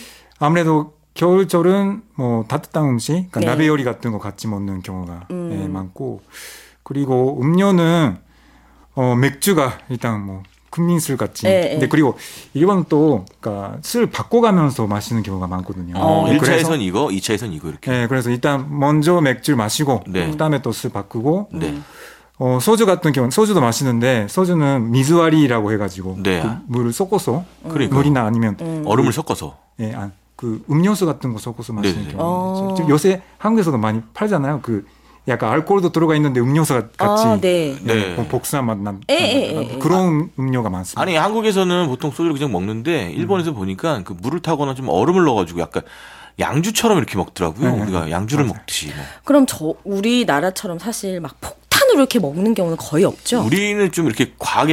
아무래도 겨울철은 뭐 따뜻한 음식, 그러니까 네. 나베 요리 같은 거 같이 먹는 경우가 음. 예, 많고 그리고 음료는 어, 맥주가 일단 뭐 큰민술 같이. 네, 근데 네. 그리고 일본은 또 그러니까 술 바꿔가면서 마시는 경우가 많거든요. 어, 네, 일 그래서- 차에선 이거, 이 차에선 이거 이렇게. 네, 그래서 일단 먼저 맥주를 마시고 네. 그다음에 또 술 바꾸고 네. 어, 소주 같은 경우는 소주도 마시는데 소주는 미즈와리라고 해가지고 네. 그 물을 섞어서 그러니까 물이나 아니면 음. 얼음을 섞어서. 예, 아, 그 음료수 같은 거 섞어서 마시는 네네. 경우가 있죠. 어. 지금 요새 한국에서도 많이 팔잖아요. 그 약간 알코올도 들어가 있는데 음료수가 같이 아, 네. 네. 뭐 복숭아 맛 난 에, 에, 에, 에. 그런 음료가 많습니다. 아니 한국에서는 보통 소주를 그냥 먹는데 일본에서 보니까 그 물을 타거나 좀 얼음을 넣어가지고 약간 양주처럼 이렇게 먹더라고요. 네. 우리가 양주를 맞아요. 먹듯이. 뭐. 그럼 저 우리나라처럼 사실 막 폭탄으로 이렇게 먹는 경우는 거의 없죠. 우리는 좀 이렇게 과하게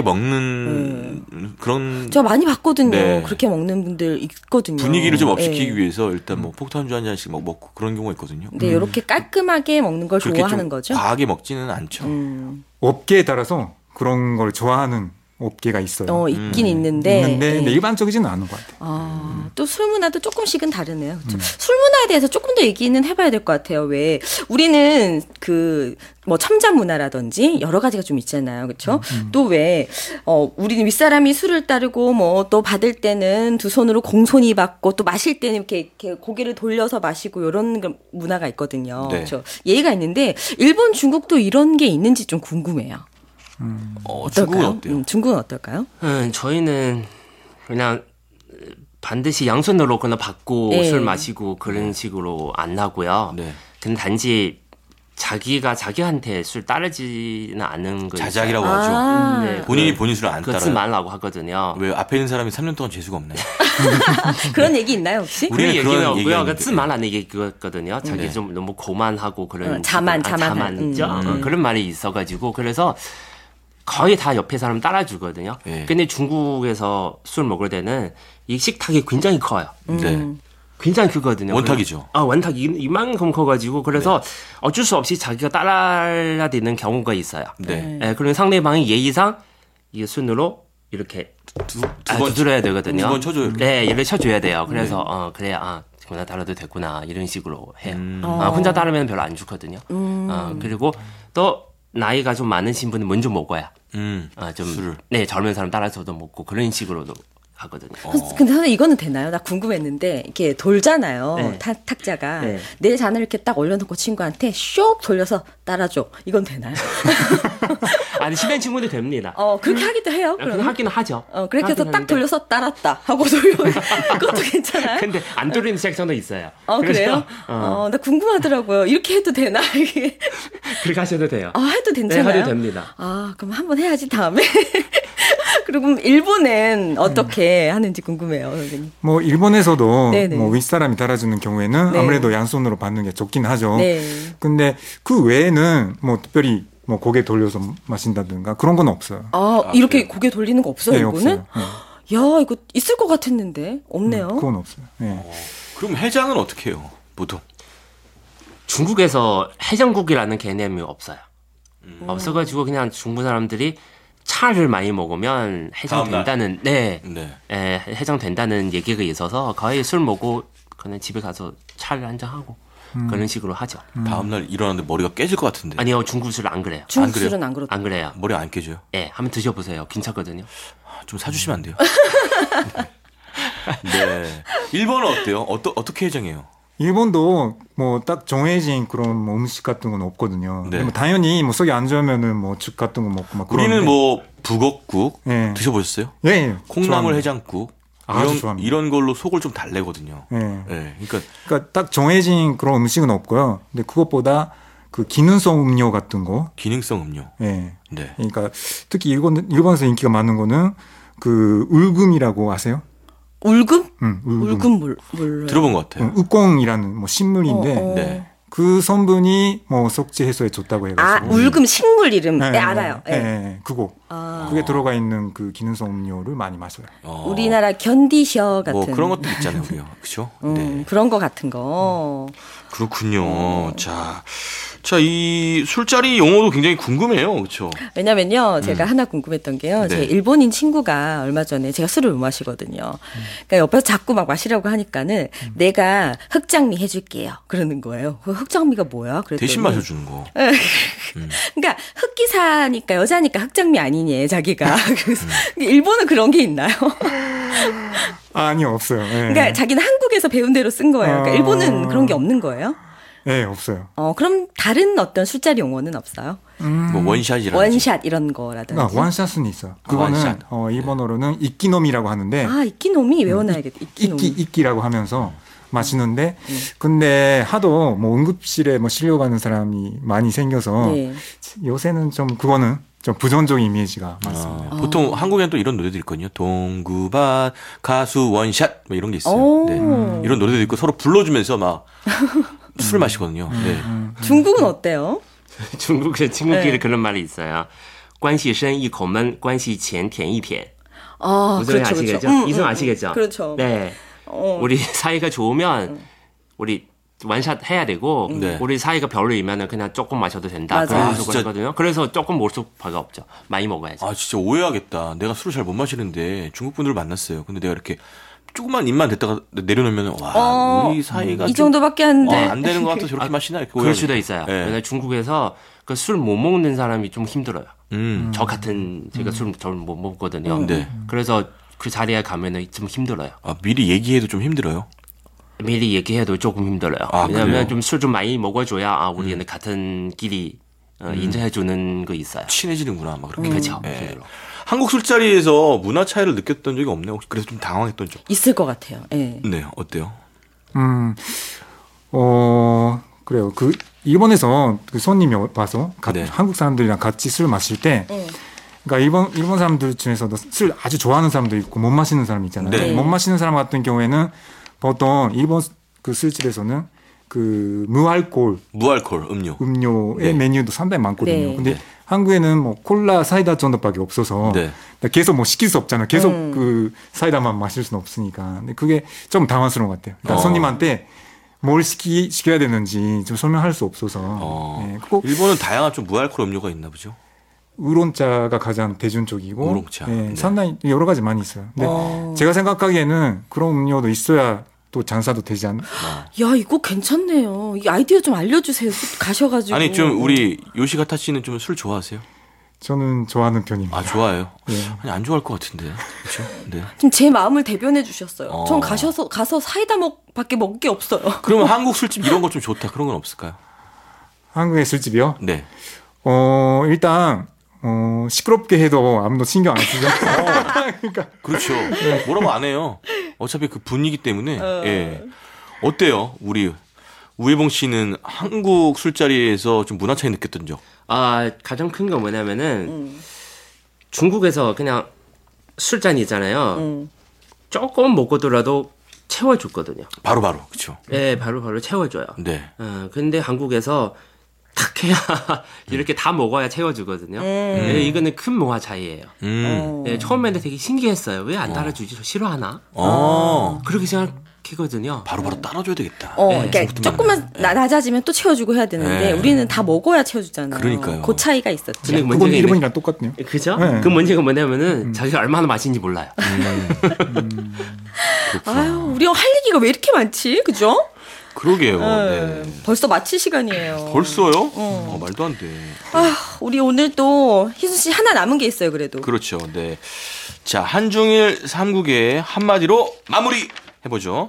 먹는 그런 제가 많이 봤거든요. 네. 그렇게 먹는 분들 있거든요. 분위기를 좀 예. 업시키기 위해서 일단 뭐 폭탄주 한 잔씩 막 먹고 그런 경우가 있거든요. 네, 이렇게 깔끔하게 먹는 걸 그렇게 좋아하는 좀 거죠. 과하게 먹지는 않죠. 음. 업계에 따라서 그런 걸 좋아하는 업계가 있어요. 어, 있긴 음. 있는데. 있는데 예. 근데 일반적이지는 않은 것 같아요. 아, 또 술 문화도 조금씩은 다르네요. 그렇죠? 음. 술 문화에 대해서 조금 더 얘기는 해봐야 될 것 같아요. 왜 우리는 그 뭐 첨자 문화라든지 여러 가지가 좀 있잖아요, 그렇죠? 음. 또 왜 어 우리는 윗사람이 술을 따르고 뭐 또 받을 때는 두 손으로 공손히 받고 또 마실 때는 이렇게, 이렇게 고개를 돌려서 마시고 이런 그 문화가 있거든요. 네. 그렇죠? 예의가 있는데 일본, 중국도 이런 게 있는지 좀 궁금해요. 어, 어떨까요? 중국은 어때요? 음, 중국은 어떨까요? 음, 저희는 그냥 반드시 양손으로 그냥 받고 네. 술 마시고 그런 식으로 안 하고요. 네. 근데 단지 자기가 자기한테 술 따르지는 않는 거 자작이라고 있어요. 하죠. 아, 네, 본인이 그- 본인 술을 안 그거 따라요. 말라고 하거든요. 왜 앞에 있는 사람이 삼 년 동안 재수가 없나요? 그런 얘기 있나요, 혹시? 우리는 우리 그런 얘기는 얘기가 없고요. 그 있는데. 즈말하는 얘기 그거거든요. 자기 네. 좀 너무 고만하고 그런 어, 자만, 식으로- 아, 자만한. 자만 있죠. 음. 어, 그런 말이 있어가지고 그래서 거의 다 옆에 사람 따라주거든요. 네. 근데 중국에서 술 먹을 때는 이 식탁이 굉장히 커요. 네. 굉장히 크거든요. 원탁이죠. 아, 원탁 이- 이만큼 커가지고 그래서 어쩔 수 없이 자기가 따라야 되는 경우가 있어요. 네. 예, 그러면 상대방이 예의상 이 손으로 이렇게 두, 아, 두 번, 두드려야 되거든요. 두 번 쳐줘요. 네, 이렇게 쳐줘야 돼요. 그래서 어 그래야 아 혼자 따라도 됐구나 이런 식으로 해요. 음. 아, 혼자 따르면 별로 안 좋거든요. 어, 그리고 또 나이가 좀 많으신 분은 먼저 먹어야 음. 아, 좀 술을. 네, 젊은 사람 따라서도 먹고 그런 식으로도 하거든요. 근데 선생님 이거는 되나요? 나 궁금했는데 이렇게 돌잖아요. 네. 탁, 탁자가 네. 내 잔을 이렇게 딱 올려놓고 친구한테 쇽 돌려서 따라줘. 이건 되나요? 아니 친한 친구도 됩니다. 어 그렇게 하기도 해요. 그럼 그러면 하기는 하죠. 어 그렇게 해서 하긴 딱 하는데. 돌려서 따랐다 하고 돌려. 그것도 괜찮아요? 근데 안 돌리는 섹션도 있어요. 어 그래요? 그래서, 어, 어 나 궁금하더라고요. 이렇게 해도 되나 이게? 그렇게 하셔도 돼요. 아 해도 네, 괜찮아요? 해도 됩니다. 아 그럼 한번 해야지 다음에. 그리고 일본은 어떻게 하는지 궁금해요, 선생님. 뭐 일본에서도 네네. 뭐 윗사람이 따라주는 경우에는 네. 아무래도 양손으로 받는 게 좋긴 하죠. 네. 근데 그 외에는 뭐 특별히 뭐 고개 돌려서 마신다든가 그런 건 없어요. 아, 아, 이렇게 그래요? 고개 돌리는 거 없어요, 네, 일본은? 없어요. 네. 야, 이거 있을 것 같았는데 없네요. 음, 그건 없어요. 네. 그럼 해장은 어떻게 해요? 보통. 중국에서 해장국이라는 개념이 없어요. 음. 없어가지고 그냥 중국 사람들이 차를 많이 먹으면 해장된다는 네, 네. 에, 해장된다는 얘기가 있어서 거의 술 먹고 그냥 집에 가서 차를 한잔 하고 그런 식으로 하죠. 다음날 일어났는데 머리가 깨질 것 같은데. 아니요, 중국 술은 안 그래요. 중국 안 그래요? 술은 안 그렇다. 안 그래요. 머리 안 깨져요? 예, 한번 드셔보세요. 괜찮거든요. 좀 사주시면 안 돼요? 네. 일본은 어때요? 어떠, 어떻게 해장해요? 일본도 뭐 딱 정해진 그런 뭐 음식 같은 건 없거든요. 네. 근데 뭐 당연히 뭐 속이 안 좋으면은 뭐 죽 같은 거 먹고 막 우리는 그러는데. 뭐 북엇국 예. 드셔보셨어요? 예, 예. 콩나물 좋아합니다. 해장국 아주 이런, 좋아합니다. 이런 걸로 속을 좀 달래거든요. 예. 네. 그러니까 그러니까 딱 정해진 그런 음식은 없고요. 근데 그것보다 그 기능성 음료 같은 거. 기능성 음료. 예. 네. 그러니까 특히 일본 일본에서 인기가 많은 거는 그 울금이라고 아세요? 울금? 응, 울금. 울금 물, 물. 들어본 것 같아요. 응, uk공이라는 뭐 식물인데 어, 어. 네. 그 성분이 뭐 석재 해소에 좋다고 아, 해가지고. 울금 식물 이름. 예, 네, 예, 알아요. 예, 예. 예, 그거. 아. 그게 들어가 있는 그 기능성 음료를 많이 마셔요. 어, 우리나라 견디셔 같은. 뭐 그런 것도 있잖아요, 우리가. 그렇죠? 음, 네. 그런 거 같은 거. 그렇군요. 자, 자, 이 술자리 용어도 굉장히 궁금해요. 그렇죠? 왜냐면요, 제가 하나 궁금했던 게요. 네. 제 일본인 친구가 얼마 전에 제가 술을 못 마시거든요. 그러니까 옆에서 자꾸 막 마시라고 하니까는 내가 흑장미 해줄게요. 그러는 거예요. 그 흑장미가 뭐야? 그랬더니 대신 마셔주는 거. 그러니까 흑기사니까 여자니까 흑장미 아니니 자기가. 그래서 일본은 그런 게 있나요? 아, 아니요, 없어요. 예. 그러니까 자기는 한국에서 배운 대로 쓴 거예요. 그러니까 아. 일본은 그런 게 없는 거예요. 예, 없어요. 어, 그럼 다른 어떤 술자리 용어는 없어요? 뭐 원샷이라든지. 원샷 이런 거라든지. 아, 원샷은 있어요. 그거는 원샷. 어, 일본어로는 이끼놈이라고 하는데 아, 이끼놈이 외워놔야겠다. 이끼놈. 이끼 이끼라고 하면서 마시는데 근데 하도 뭐 응급실에 뭐 실려가는 사람이 많이 생겨서 네. 요새는 좀 그거는 좀 부정적인 이미지가 많습니다. 아, 보통 한국에는 또 이런 노래들이 있거든요. 동구밭 가수 원샷 뭐 이런 게 있어요. 오. 네. 이런 노래도 있고 서로 불러주면서 막 술 마시거든요. 네. 중국은 어때요? 중국의 친구끼리 네. 그런 말이 있어요. 关系深一口闷,关系浅舔一片. 아, 무슨 그렇죠, 아시겠죠? 그렇죠. 음, 이승 음, 아시겠죠? 그렇죠. 네. 어. 우리 사이가 좋으면 우리 원샷 해야 되고 네. 우리 사이가 별로이면은 그냥 조금 마셔도 된다. 맞아요. 그런 아, 식으로 진짜. 하거든요. 그래서 조금 먹을 수밖에 없죠. 많이 먹어야지. 아 진짜 오해하겠다. 내가 술을 잘 못 마시는데 중국 분들을 만났어요. 근데 내가 이렇게 조금만 입만 댔다가 내려놓으면 와 어, 우리 사이가 이 좀, 정도밖에 안 돼. 어, 안 되는 것 같아 저렇게 마시나 이렇게 그럴 오해하겠다. 수도 있어요. 네. 왜냐면 중국에서 그 술 못 먹는 사람이 좀 힘들어요. 음. 저 같은 제가 술 잘 못 먹거든요. 네. 그래서 그 자리에 가면은 좀 힘들어요. 아, 미리 얘기해도 좀 힘들어요. 미리 얘기해도 조금 힘들어요. 아, 왜냐하면 그래요? 좀 술 좀 많이 먹어줘야 아 우리는 같은 길이 어, 인정해주는 거 있어요. 친해지는구나 막 그렇게. 그렇죠. 네. 그걸로. 한국 술자리에서 문화 차이를 느꼈던 적이 없네요. 혹시 그래서 좀 당황했던 적? 있을 것 같아요. 예. 네, 어때요? 음, 어, 그래요. 그, 일본에서 그 손님이 와서 가- 네. 한국 사람들이랑 같이 술 마실 때, 네. 그러니까 일본, 일본 사람들 중에서도 술 아주 좋아하는 사람도 있고 못 마시는 사람이 있잖아요. 네. 못 마시는 사람 같은 경우에는 보통 일본 그 술집에서는 그 무알콜 무알콜 음료. 음료의 네. 메뉴도 상당히 많거든요. 네. 근데 네. 한국에는 뭐 콜라 사이다 정도밖에 없어서 네. 계속 뭐 시킬 수 없잖아요. 계속 음. 그 사이다만 마실 수는 없으니까. 근데 그게 좀 당황스러운 것 같아요. 그러니까 어. 손님한테 뭘 시키, 시켜야 되는지 좀 설명할 수 없어서. 어. 네. 그리고 일본은 다양한 좀 무알콜 음료가 있나 보죠. 우롱차가 가장 대중적이고 우롱차. 네, 네. 상당히 여러 가지 많이 있어요. 근데 어. 제가 생각하기에는 그런 음료도 있어야 또 장사도 되지 않나. 야, 이거 괜찮네요. 이 아이디어 좀 알려주세요. 술 가셔가지고. 아니 좀 우리 요시가타 씨는 좀 술 좋아하세요? 저는 좋아하는 편입니다. 아 좋아해요. 네. 아니 안 좋아할 것 같은데. 그렇죠? 네. 지금 제 마음을 대변해 주셨어요. 어. 전 가셔서 가서 사이다 먹 밖에 먹을 게 없어요. 그러면 한국 술집 이런 거 좀 좋다 그런 건 없을까요? 한국의 술집이요? 네. 어, 일단, 어, 시끄럽게 해도 아무도 신경 안 쓰죠. 그러니까. 그렇죠. 뭐라고 안 해요. 어차피 그 분위기 때문에. 예. 어때요? 우리 우혜봉 씨는 한국 술자리에서 좀 문화 차이 느꼈던 적? 아 가장 큰 건 뭐냐면은 음. 중국에서 그냥 술잔 있잖아요. 음. 조금 먹고더라도 채워줬거든요. 바로 바로. 그렇죠. 예, 바로 바로 채워줘요. 네. 어, 근데 한국에서 탁 해야 이렇게 다 먹어야 채워주거든요. 예, 이거는 큰 문화 차이예요. 음. 예, 처음에는 되게 신기했어요. 왜 안 달아주지? 저 싫어하나? 어. 그렇게 생각했거든요. 바로 바로 따라줘야 되겠다. 어, 네, 그러니까 조금만 나- 낮아지면 또 채워주고 해야 되는데 네. 우리는 다 먹어야 채워주잖아요. 그러니까요. 그 차이가 있었죠. 근데 그건 문제가 있는- 일본이랑 똑같네요. 그죠? 네. 그 문제가 뭐냐면은 자기가 얼마나 맛있는지 몰라요. 아유, 우리 할 얘기가 왜 이렇게 많지? 그죠? 그러게요. 네. 네. 벌써 마칠 시간이에요. 벌써요? 어, 말도 안 돼. 아, 우리 오늘 또 희수 씨 하나 남은 게 있어요, 그래도. 그렇죠. 네. 자, 한중일 삼국의 한마디로 마무리 해보죠.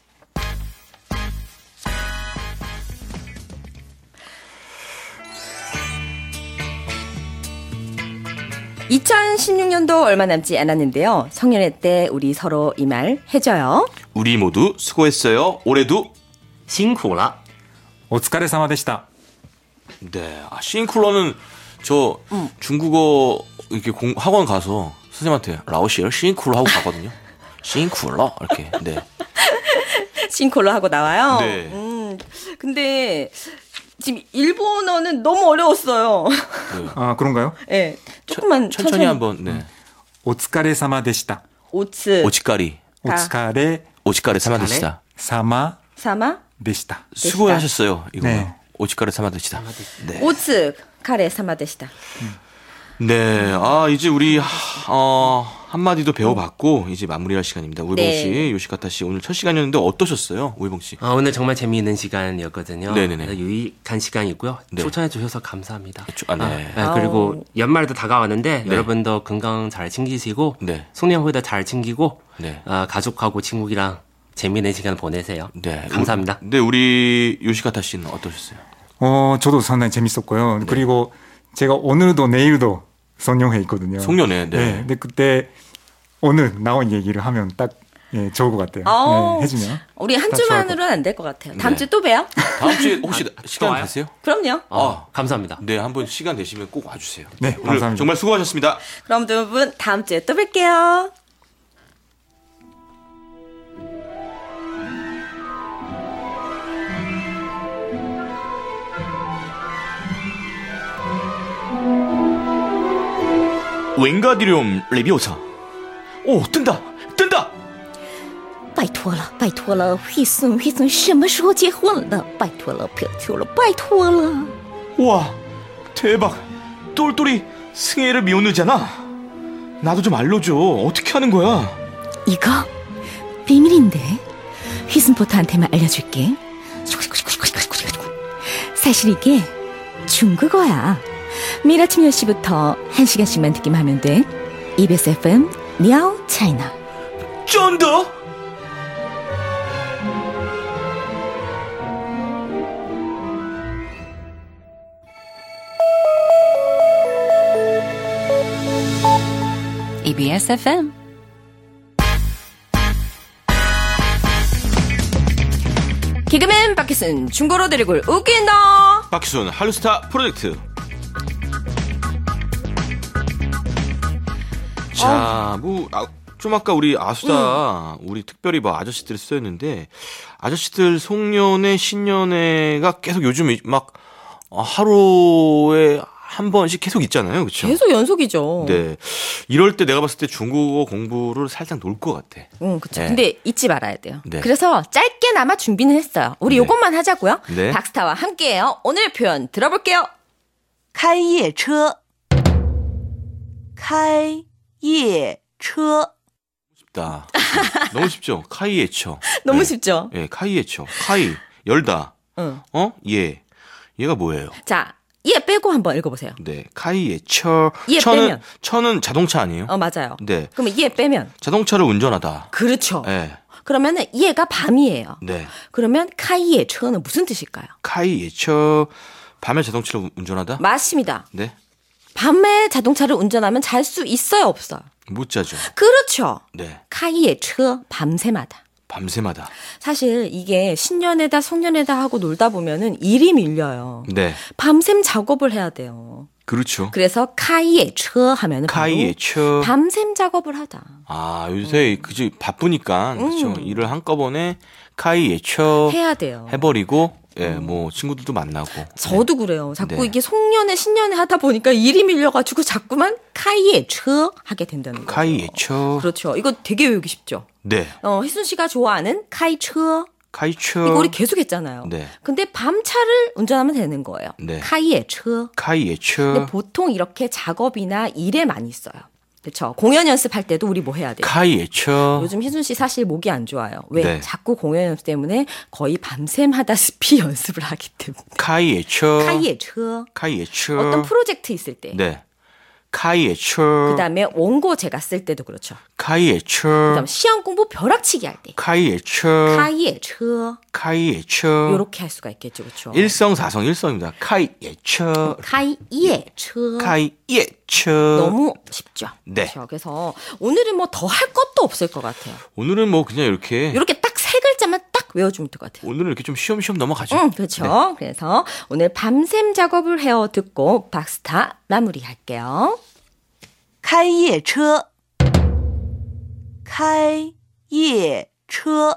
이천십육 년도 얼마 남지 않았는데요. 성년회 때 우리 서로 이 말 해줘요. 우리 모두 수고했어요. 올해도. 辛苦了. お疲れ様でした. 네. 아, 싱쿨러는 저 중국어 이렇게 공, 학원 가서 선생님한테 라오시엘 싱쿨러 하고 가거든요. 싱쿨러 이렇게. 네. 싱콜로 하고 나와요. 네. 음, 근데 지금 일본어는 너무 어려웠어요. 네. 아, 그런가요? 네, 조금만 천천히, 천천히 한번. 네. お疲れ様でした. 오츠 오치까리. お疲れ 오치까리 사마드시다. 様 사마 でした. 수고하셨어요. 이거. 네. 오치까리 사마드시다. 네. 오츠 카레 사마데시다. 네. 아, 이제 우리 어, 한마디도 배워봤고 이제 마무리할 시간입니다. 우혜봉 네. 씨, 요시카타 씨 오늘 첫 시간이었는데 어떠셨어요? 우혜봉 씨. 아, 오늘 정말 재미있는 시간이었거든요. 네네네. 유익한 시간이고요. 네. 초청해 주셔서 감사합니다. 초- 아, 네. 아, 그리고 아우. 연말도 다가왔는데 네. 여러분도 건강 잘 챙기시고 네. 송년회도 잘 챙기고 네. 아, 가족하고 친구랑 재미있는 시간 보내세요. 네. 감사합니다. 네, 우리 요시카타 씨는 어떠셨어요? 어, 저도 상당히 재밌었고요. 네. 그리고 제가 오늘도 내일도 성령회 있거든요. 송년회. 네. 네. 근데 그때 오늘 나온 얘기를 하면 딱 예, 좋을 것 같아요. 어. 네, 해주면. 우리 한 다 좋아할 주만으로는 안 될 것 같아요. 다음 네. 주에 또 봬요. 다음 주에 혹시 시간 좋아요. 되세요? 그럼요. 어, 감사합니다. 네, 한번 시간 되시면 꼭 와주세요. 네, 오늘 감사합니다. 정말 수고하셨습니다. 그럼 두 분 다음 주에 또 뵐게요. 웬가디뇽 레비오사. 오, 뜬다! 뜬다! 拜托了，拜托了，惠孙，惠孙什么时候结婚了？拜托了，拜托了，拜托了。 와, 대박. 똘똘이 승혜를 미혼이잖아. 나도 좀 알려줘. 어떻게 하는 거야? 이거 비밀인데 휘순포터한테만 알려줄게. 사실 이게 중국어야. 매일 아침 열 시부터 한 시간씩만 듣기만 하면 돼. 이비에스 에프엠 니아오 차이나. 쩐다? 이비에스 에프엠 개그맨 박희순 중고로 드리골 웃긴다. 박희순 할루스타 프로젝트. 자, 뭐, 아, 좀 아까 우리 아수다, 우리 특별히 뭐 아저씨들 쓰였는데, 아저씨들 송년회, 신년회가 계속 요즘 막, 어, 하루에 한 번씩 계속 있잖아요. 그쵸? 계속 연속이죠. 네. 이럴 때 내가 봤을 때 중국어 공부를 살짝 놓을 것 같아. 응, 그쵸. 네. 근데 잊지 말아야 돼요. 네. 그래서 짧게나마 준비는 했어요. 우리 네. 요것만 하자고요. 네. 박스타와 함께해요. 오늘 표현 들어볼게요. 开夜车开夜车 쉽다. 너무 쉽죠? 카이에처. 너무 네. 쉽죠? 예, 카이에처. 카이. 열다. 응. 어? 예. 얘가 뭐예요? 자, 얘 빼고 한번 읽어보세요. 네. 카이에처. 얘 처는, 빼면. 처는 자동차 아니에요? 어, 맞아요. 네. 그러면 얘 빼면. 자동차를 운전하다. 그렇죠. 네. 그러면은 얘가 밤이에요. 네. 그러면 카이의 처는 무슨 뜻일까요? 카이에처. 밤에 자동차를 운전하다? 맞습니다. 네. 밤에 자동차를 운전하면 잘 수 있어요, 없어요? 못 자죠. 그렇죠. 네. 카이의 처 밤새마다. 밤새마다. 사실 이게 신년회다 송년회다 하고 놀다 보면은 일이 밀려요. 네. 밤샘 작업을 해야 돼요. 그렇죠. 그래서 카이의 처 하면은 바로 카이에처. 밤샘 작업을 하다. 아, 요새 그지 바쁘니까 그렇죠. 음. 일을 한꺼번에 카이에처 해야 돼요. 해버리고 예, 뭐 친구들도 만나고. 저도 그래요. 자꾸 네. 이게 송년회 신년회 하다 보니까 일이 밀려가지고 자꾸만 카이의 처 하게 된다는 거예요. 카이에처. 그렇죠. 이거 되게 외우기 쉽죠. 네. 어, 혜순 씨가 좋아하는 카이처. 카이처. 이거 우리 계속 했잖아요. 네. 근데 밤차를 운전하면 되는 거예요. 네. 카이의 처. 카이에처. 근데 보통 이렇게 작업이나 일에 많이 써요. 그렇죠. 공연 연습할 때도 우리 뭐 해야 돼요? 카이에처. 요즘 희순 씨 사실 목이 안 좋아요. 왜? 네. 자꾸 공연 연습 때문에 거의 밤샘 하다시피 연습을 하기 때문에. 카이에처. 카이의 처. 카이에처. 어떤 프로젝트 있을 때. 네. 카이에처. 그다음에 원고 제가 쓸 때도 그렇죠. 카이에처. 그다음 시험 공부 벼락치기 할 때. 카이에처. 카이의 처. 카이에처. 요렇게 할 수가 있겠죠. 그렇죠. 일성사성 일성입니다. 카이에처. 카이의 처. 카이에처. 너무 쉽죠. 네. 그렇죠. 그래서 오늘은 뭐 더 할 것도 없을 것 같아요. 오늘은 뭐 그냥 이렇게 이렇게 딱 세 글자만 딱 외워주면 될 것 같아요. 오늘은 이렇게 좀 쉬엄쉬엄 넘어가죠. 응, 그렇죠. 그래서 오늘 밤샘 작업을 해어 듣고 박스타 마무리할게요. 开夜车开夜车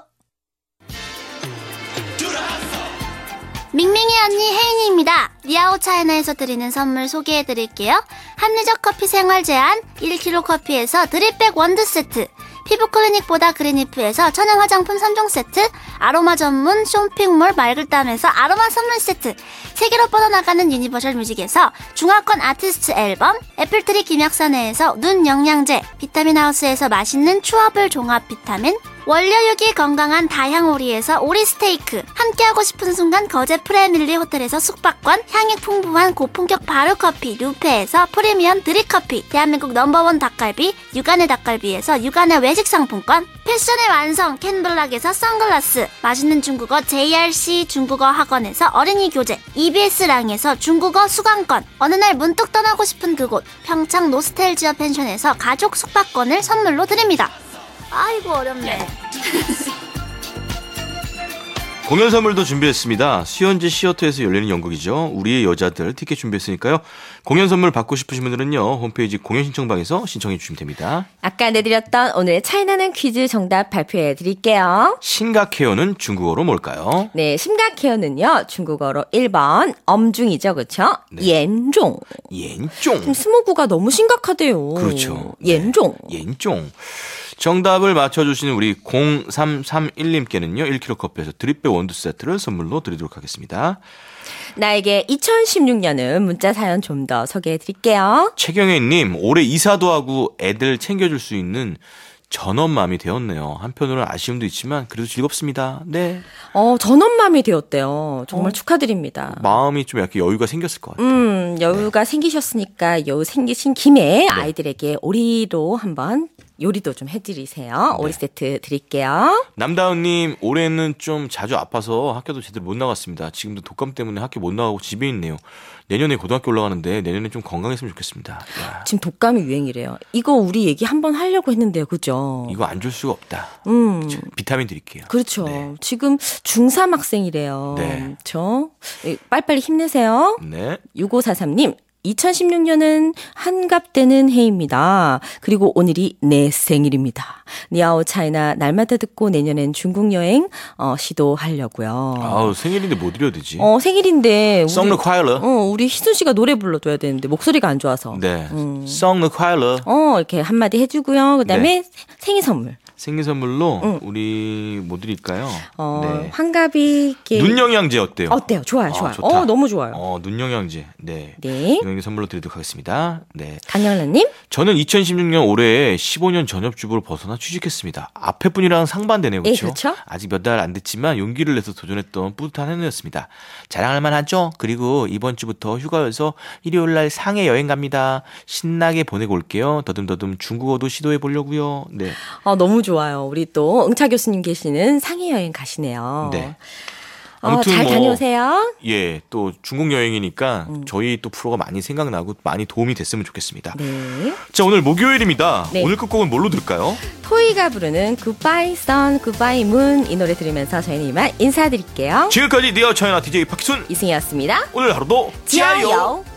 밍밍이 언니 혜인이입니다. 니아오 차이나에서 드리는 선물 소개해드릴게요. 합리적 커피 생활 제한 일 킬로그램 커피에서 드립백 원두 세트, 피부 클리닉보다 그린이프에서 천연 화장품 삼 종 세트, 아로마 전문 쇼핑몰 말글담에서 아로마 선물 세트, 세계로 뻗어나가는 유니버셜 뮤직에서 중화권 아티스트 앨범, 애플트리 김약사내에서 눈 영양제, 비타민 하우스에서 맛있는 추어블 종합 비타민, 원료육이 건강한 다향오리에서 오리 스테이크, 함께하고 싶은 순간 거제 프레밀리 호텔에서 숙박권, 향이 풍부한 고품격 바르커피 루페에서 프리미엄 드립커피, 대한민국 넘버원 닭갈비 육안의 닭갈비에서 육안의 외식 상품권, 패션의 완성 캔블락에서 선글라스, 맛있는 중국어 제이알씨 중국어 학원에서 어린이 교재, 이비에스랑에서 중국어 수강권, 어느 날 문득 떠나고 싶은 그곳 평창 노스텔지어 펜션에서 가족 숙박권을 선물로 드립니다. 아이고 어렵네. 공연 선물도 준비했습니다. 수연지 시어터에서 열리는 연극이죠. 우리의 여자들 티켓 준비했으니까요. 공연 선물 받고 싶으신 분들은요. 홈페이지 공연 신청방에서 신청해 주시면 됩니다. 아까 내드렸던 오늘의 차이나는 퀴즈 정답 발표해 드릴게요. 심각해요는 중국어로 뭘까요? 네, 심각해요는요. 중국어로 일 번 엄중이죠. 그렇죠? 네. 严重. 옌종. 지금 스모구가 너무 심각하대요. 그렇죠. 严重. 네. 옌종. 정답을 맞춰주시는 우리 공삼삼일님께는요. 일 킬로그램 커피에서 드립백 원두 세트를 선물로 드리도록 하겠습니다. 나에게 이천십육 년은 문자 사연 좀 더 소개해 드릴게요. 최경혜님, 올해 이사도 하고 애들 챙겨줄 수 있는 전엄맘이 되었네요. 한편으로는 아쉬움도 있지만 그래도 즐겁습니다. 네. 어, 전엄맘이 되었대요. 정말 어? 축하드립니다. 마음이 좀 약간 여유가 생겼을 것 같아요. 음, 여유가 네. 생기셨으니까 여유 생기신 김에 네. 아이들에게 오리로 한번 요리도 좀 해드리세요. 네. 오리 세트 드릴게요. 남다은님, 올해는 좀 자주 아파서 학교도 제대로 못 나갔습니다. 지금도 독감 때문에 학교 못 나가고 집에 있네요. 내년에 고등학교 올라가는데 내년에 좀 건강했으면 좋겠습니다. 야. 지금 독감이 유행이래요. 이거 우리 얘기 한번 하려고 했는데요. 그죠? 이거 안 줄 수가 없다. 음. 그렇죠? 비타민 드릴게요. 그렇죠. 네. 지금 중삼 학생이래요. 네. 저 빨리빨리 힘내세요. 네. 육오사삼님. 이천십육 년은 한갑되는 해입니다. 그리고 오늘이 내 생일입니다. 니아오 차이나 날마다 듣고 내년엔 중국 여행 어, 시도하려고요. 아우, 생일인데 뭐 드려야 되지? 어, 생일인데 우리, 생일快乐. 어, 우리 희순 씨가 노래 불러줘야 되는데 목소리가 안 좋아서. 네. 음. 생일快乐. 어, 이렇게 한마디 해주고요. 그다음에 네. 생일 선물. 생일 선물로 응. 우리 뭐 드릴까요? 어, 네. 환갑이께 눈 영양제 어때요? 어때요? 좋아요, 좋아요. 아, 좋다. 어, 너무 좋아요. 어, 눈 영양제. 네. 네. 영양제 선물로 드리도록 하겠습니다. 네. 강영란님. 저는 이천십육 년 올해 십오 년 전업주부로 벗어나 취직했습니다. 앞에 분이랑 상반되네요. 그렇죠? 예, 그렇죠? 아직 몇 달 안 됐지만 용기를 내서 도전했던 뿌듯한 한 해였습니다. 자랑할 만하죠? 그리고 이번 주부터 휴가여서 일요일 날 상해 여행 갑니다. 신나게 보내고 올게요. 더듬더듬 중국어도 시도해 보려고요. 네. 어, 너무 좋아요. 우리 또 응차 교수님 계시는 상해 여행 가시네요. 네. 어, 잘 뭐, 다녀오세요. 예, 또 중국 여행이니까 음. 저희 또 프로가 많이 생각나고 많이 도움이 됐으면 좋겠습니다. 네. 자, 오늘 목요일입니다. 네. 오늘 끝곡은 뭘로 들을까요? 토이가 부르는 Goodbye Sun, Goodbye Moon 이 노래 들으면서 저희는 이만 인사드릴게요. 지금까지 니아우 차이나 디제이 박희순 이승이었습니다. 오늘 하루도 지아요.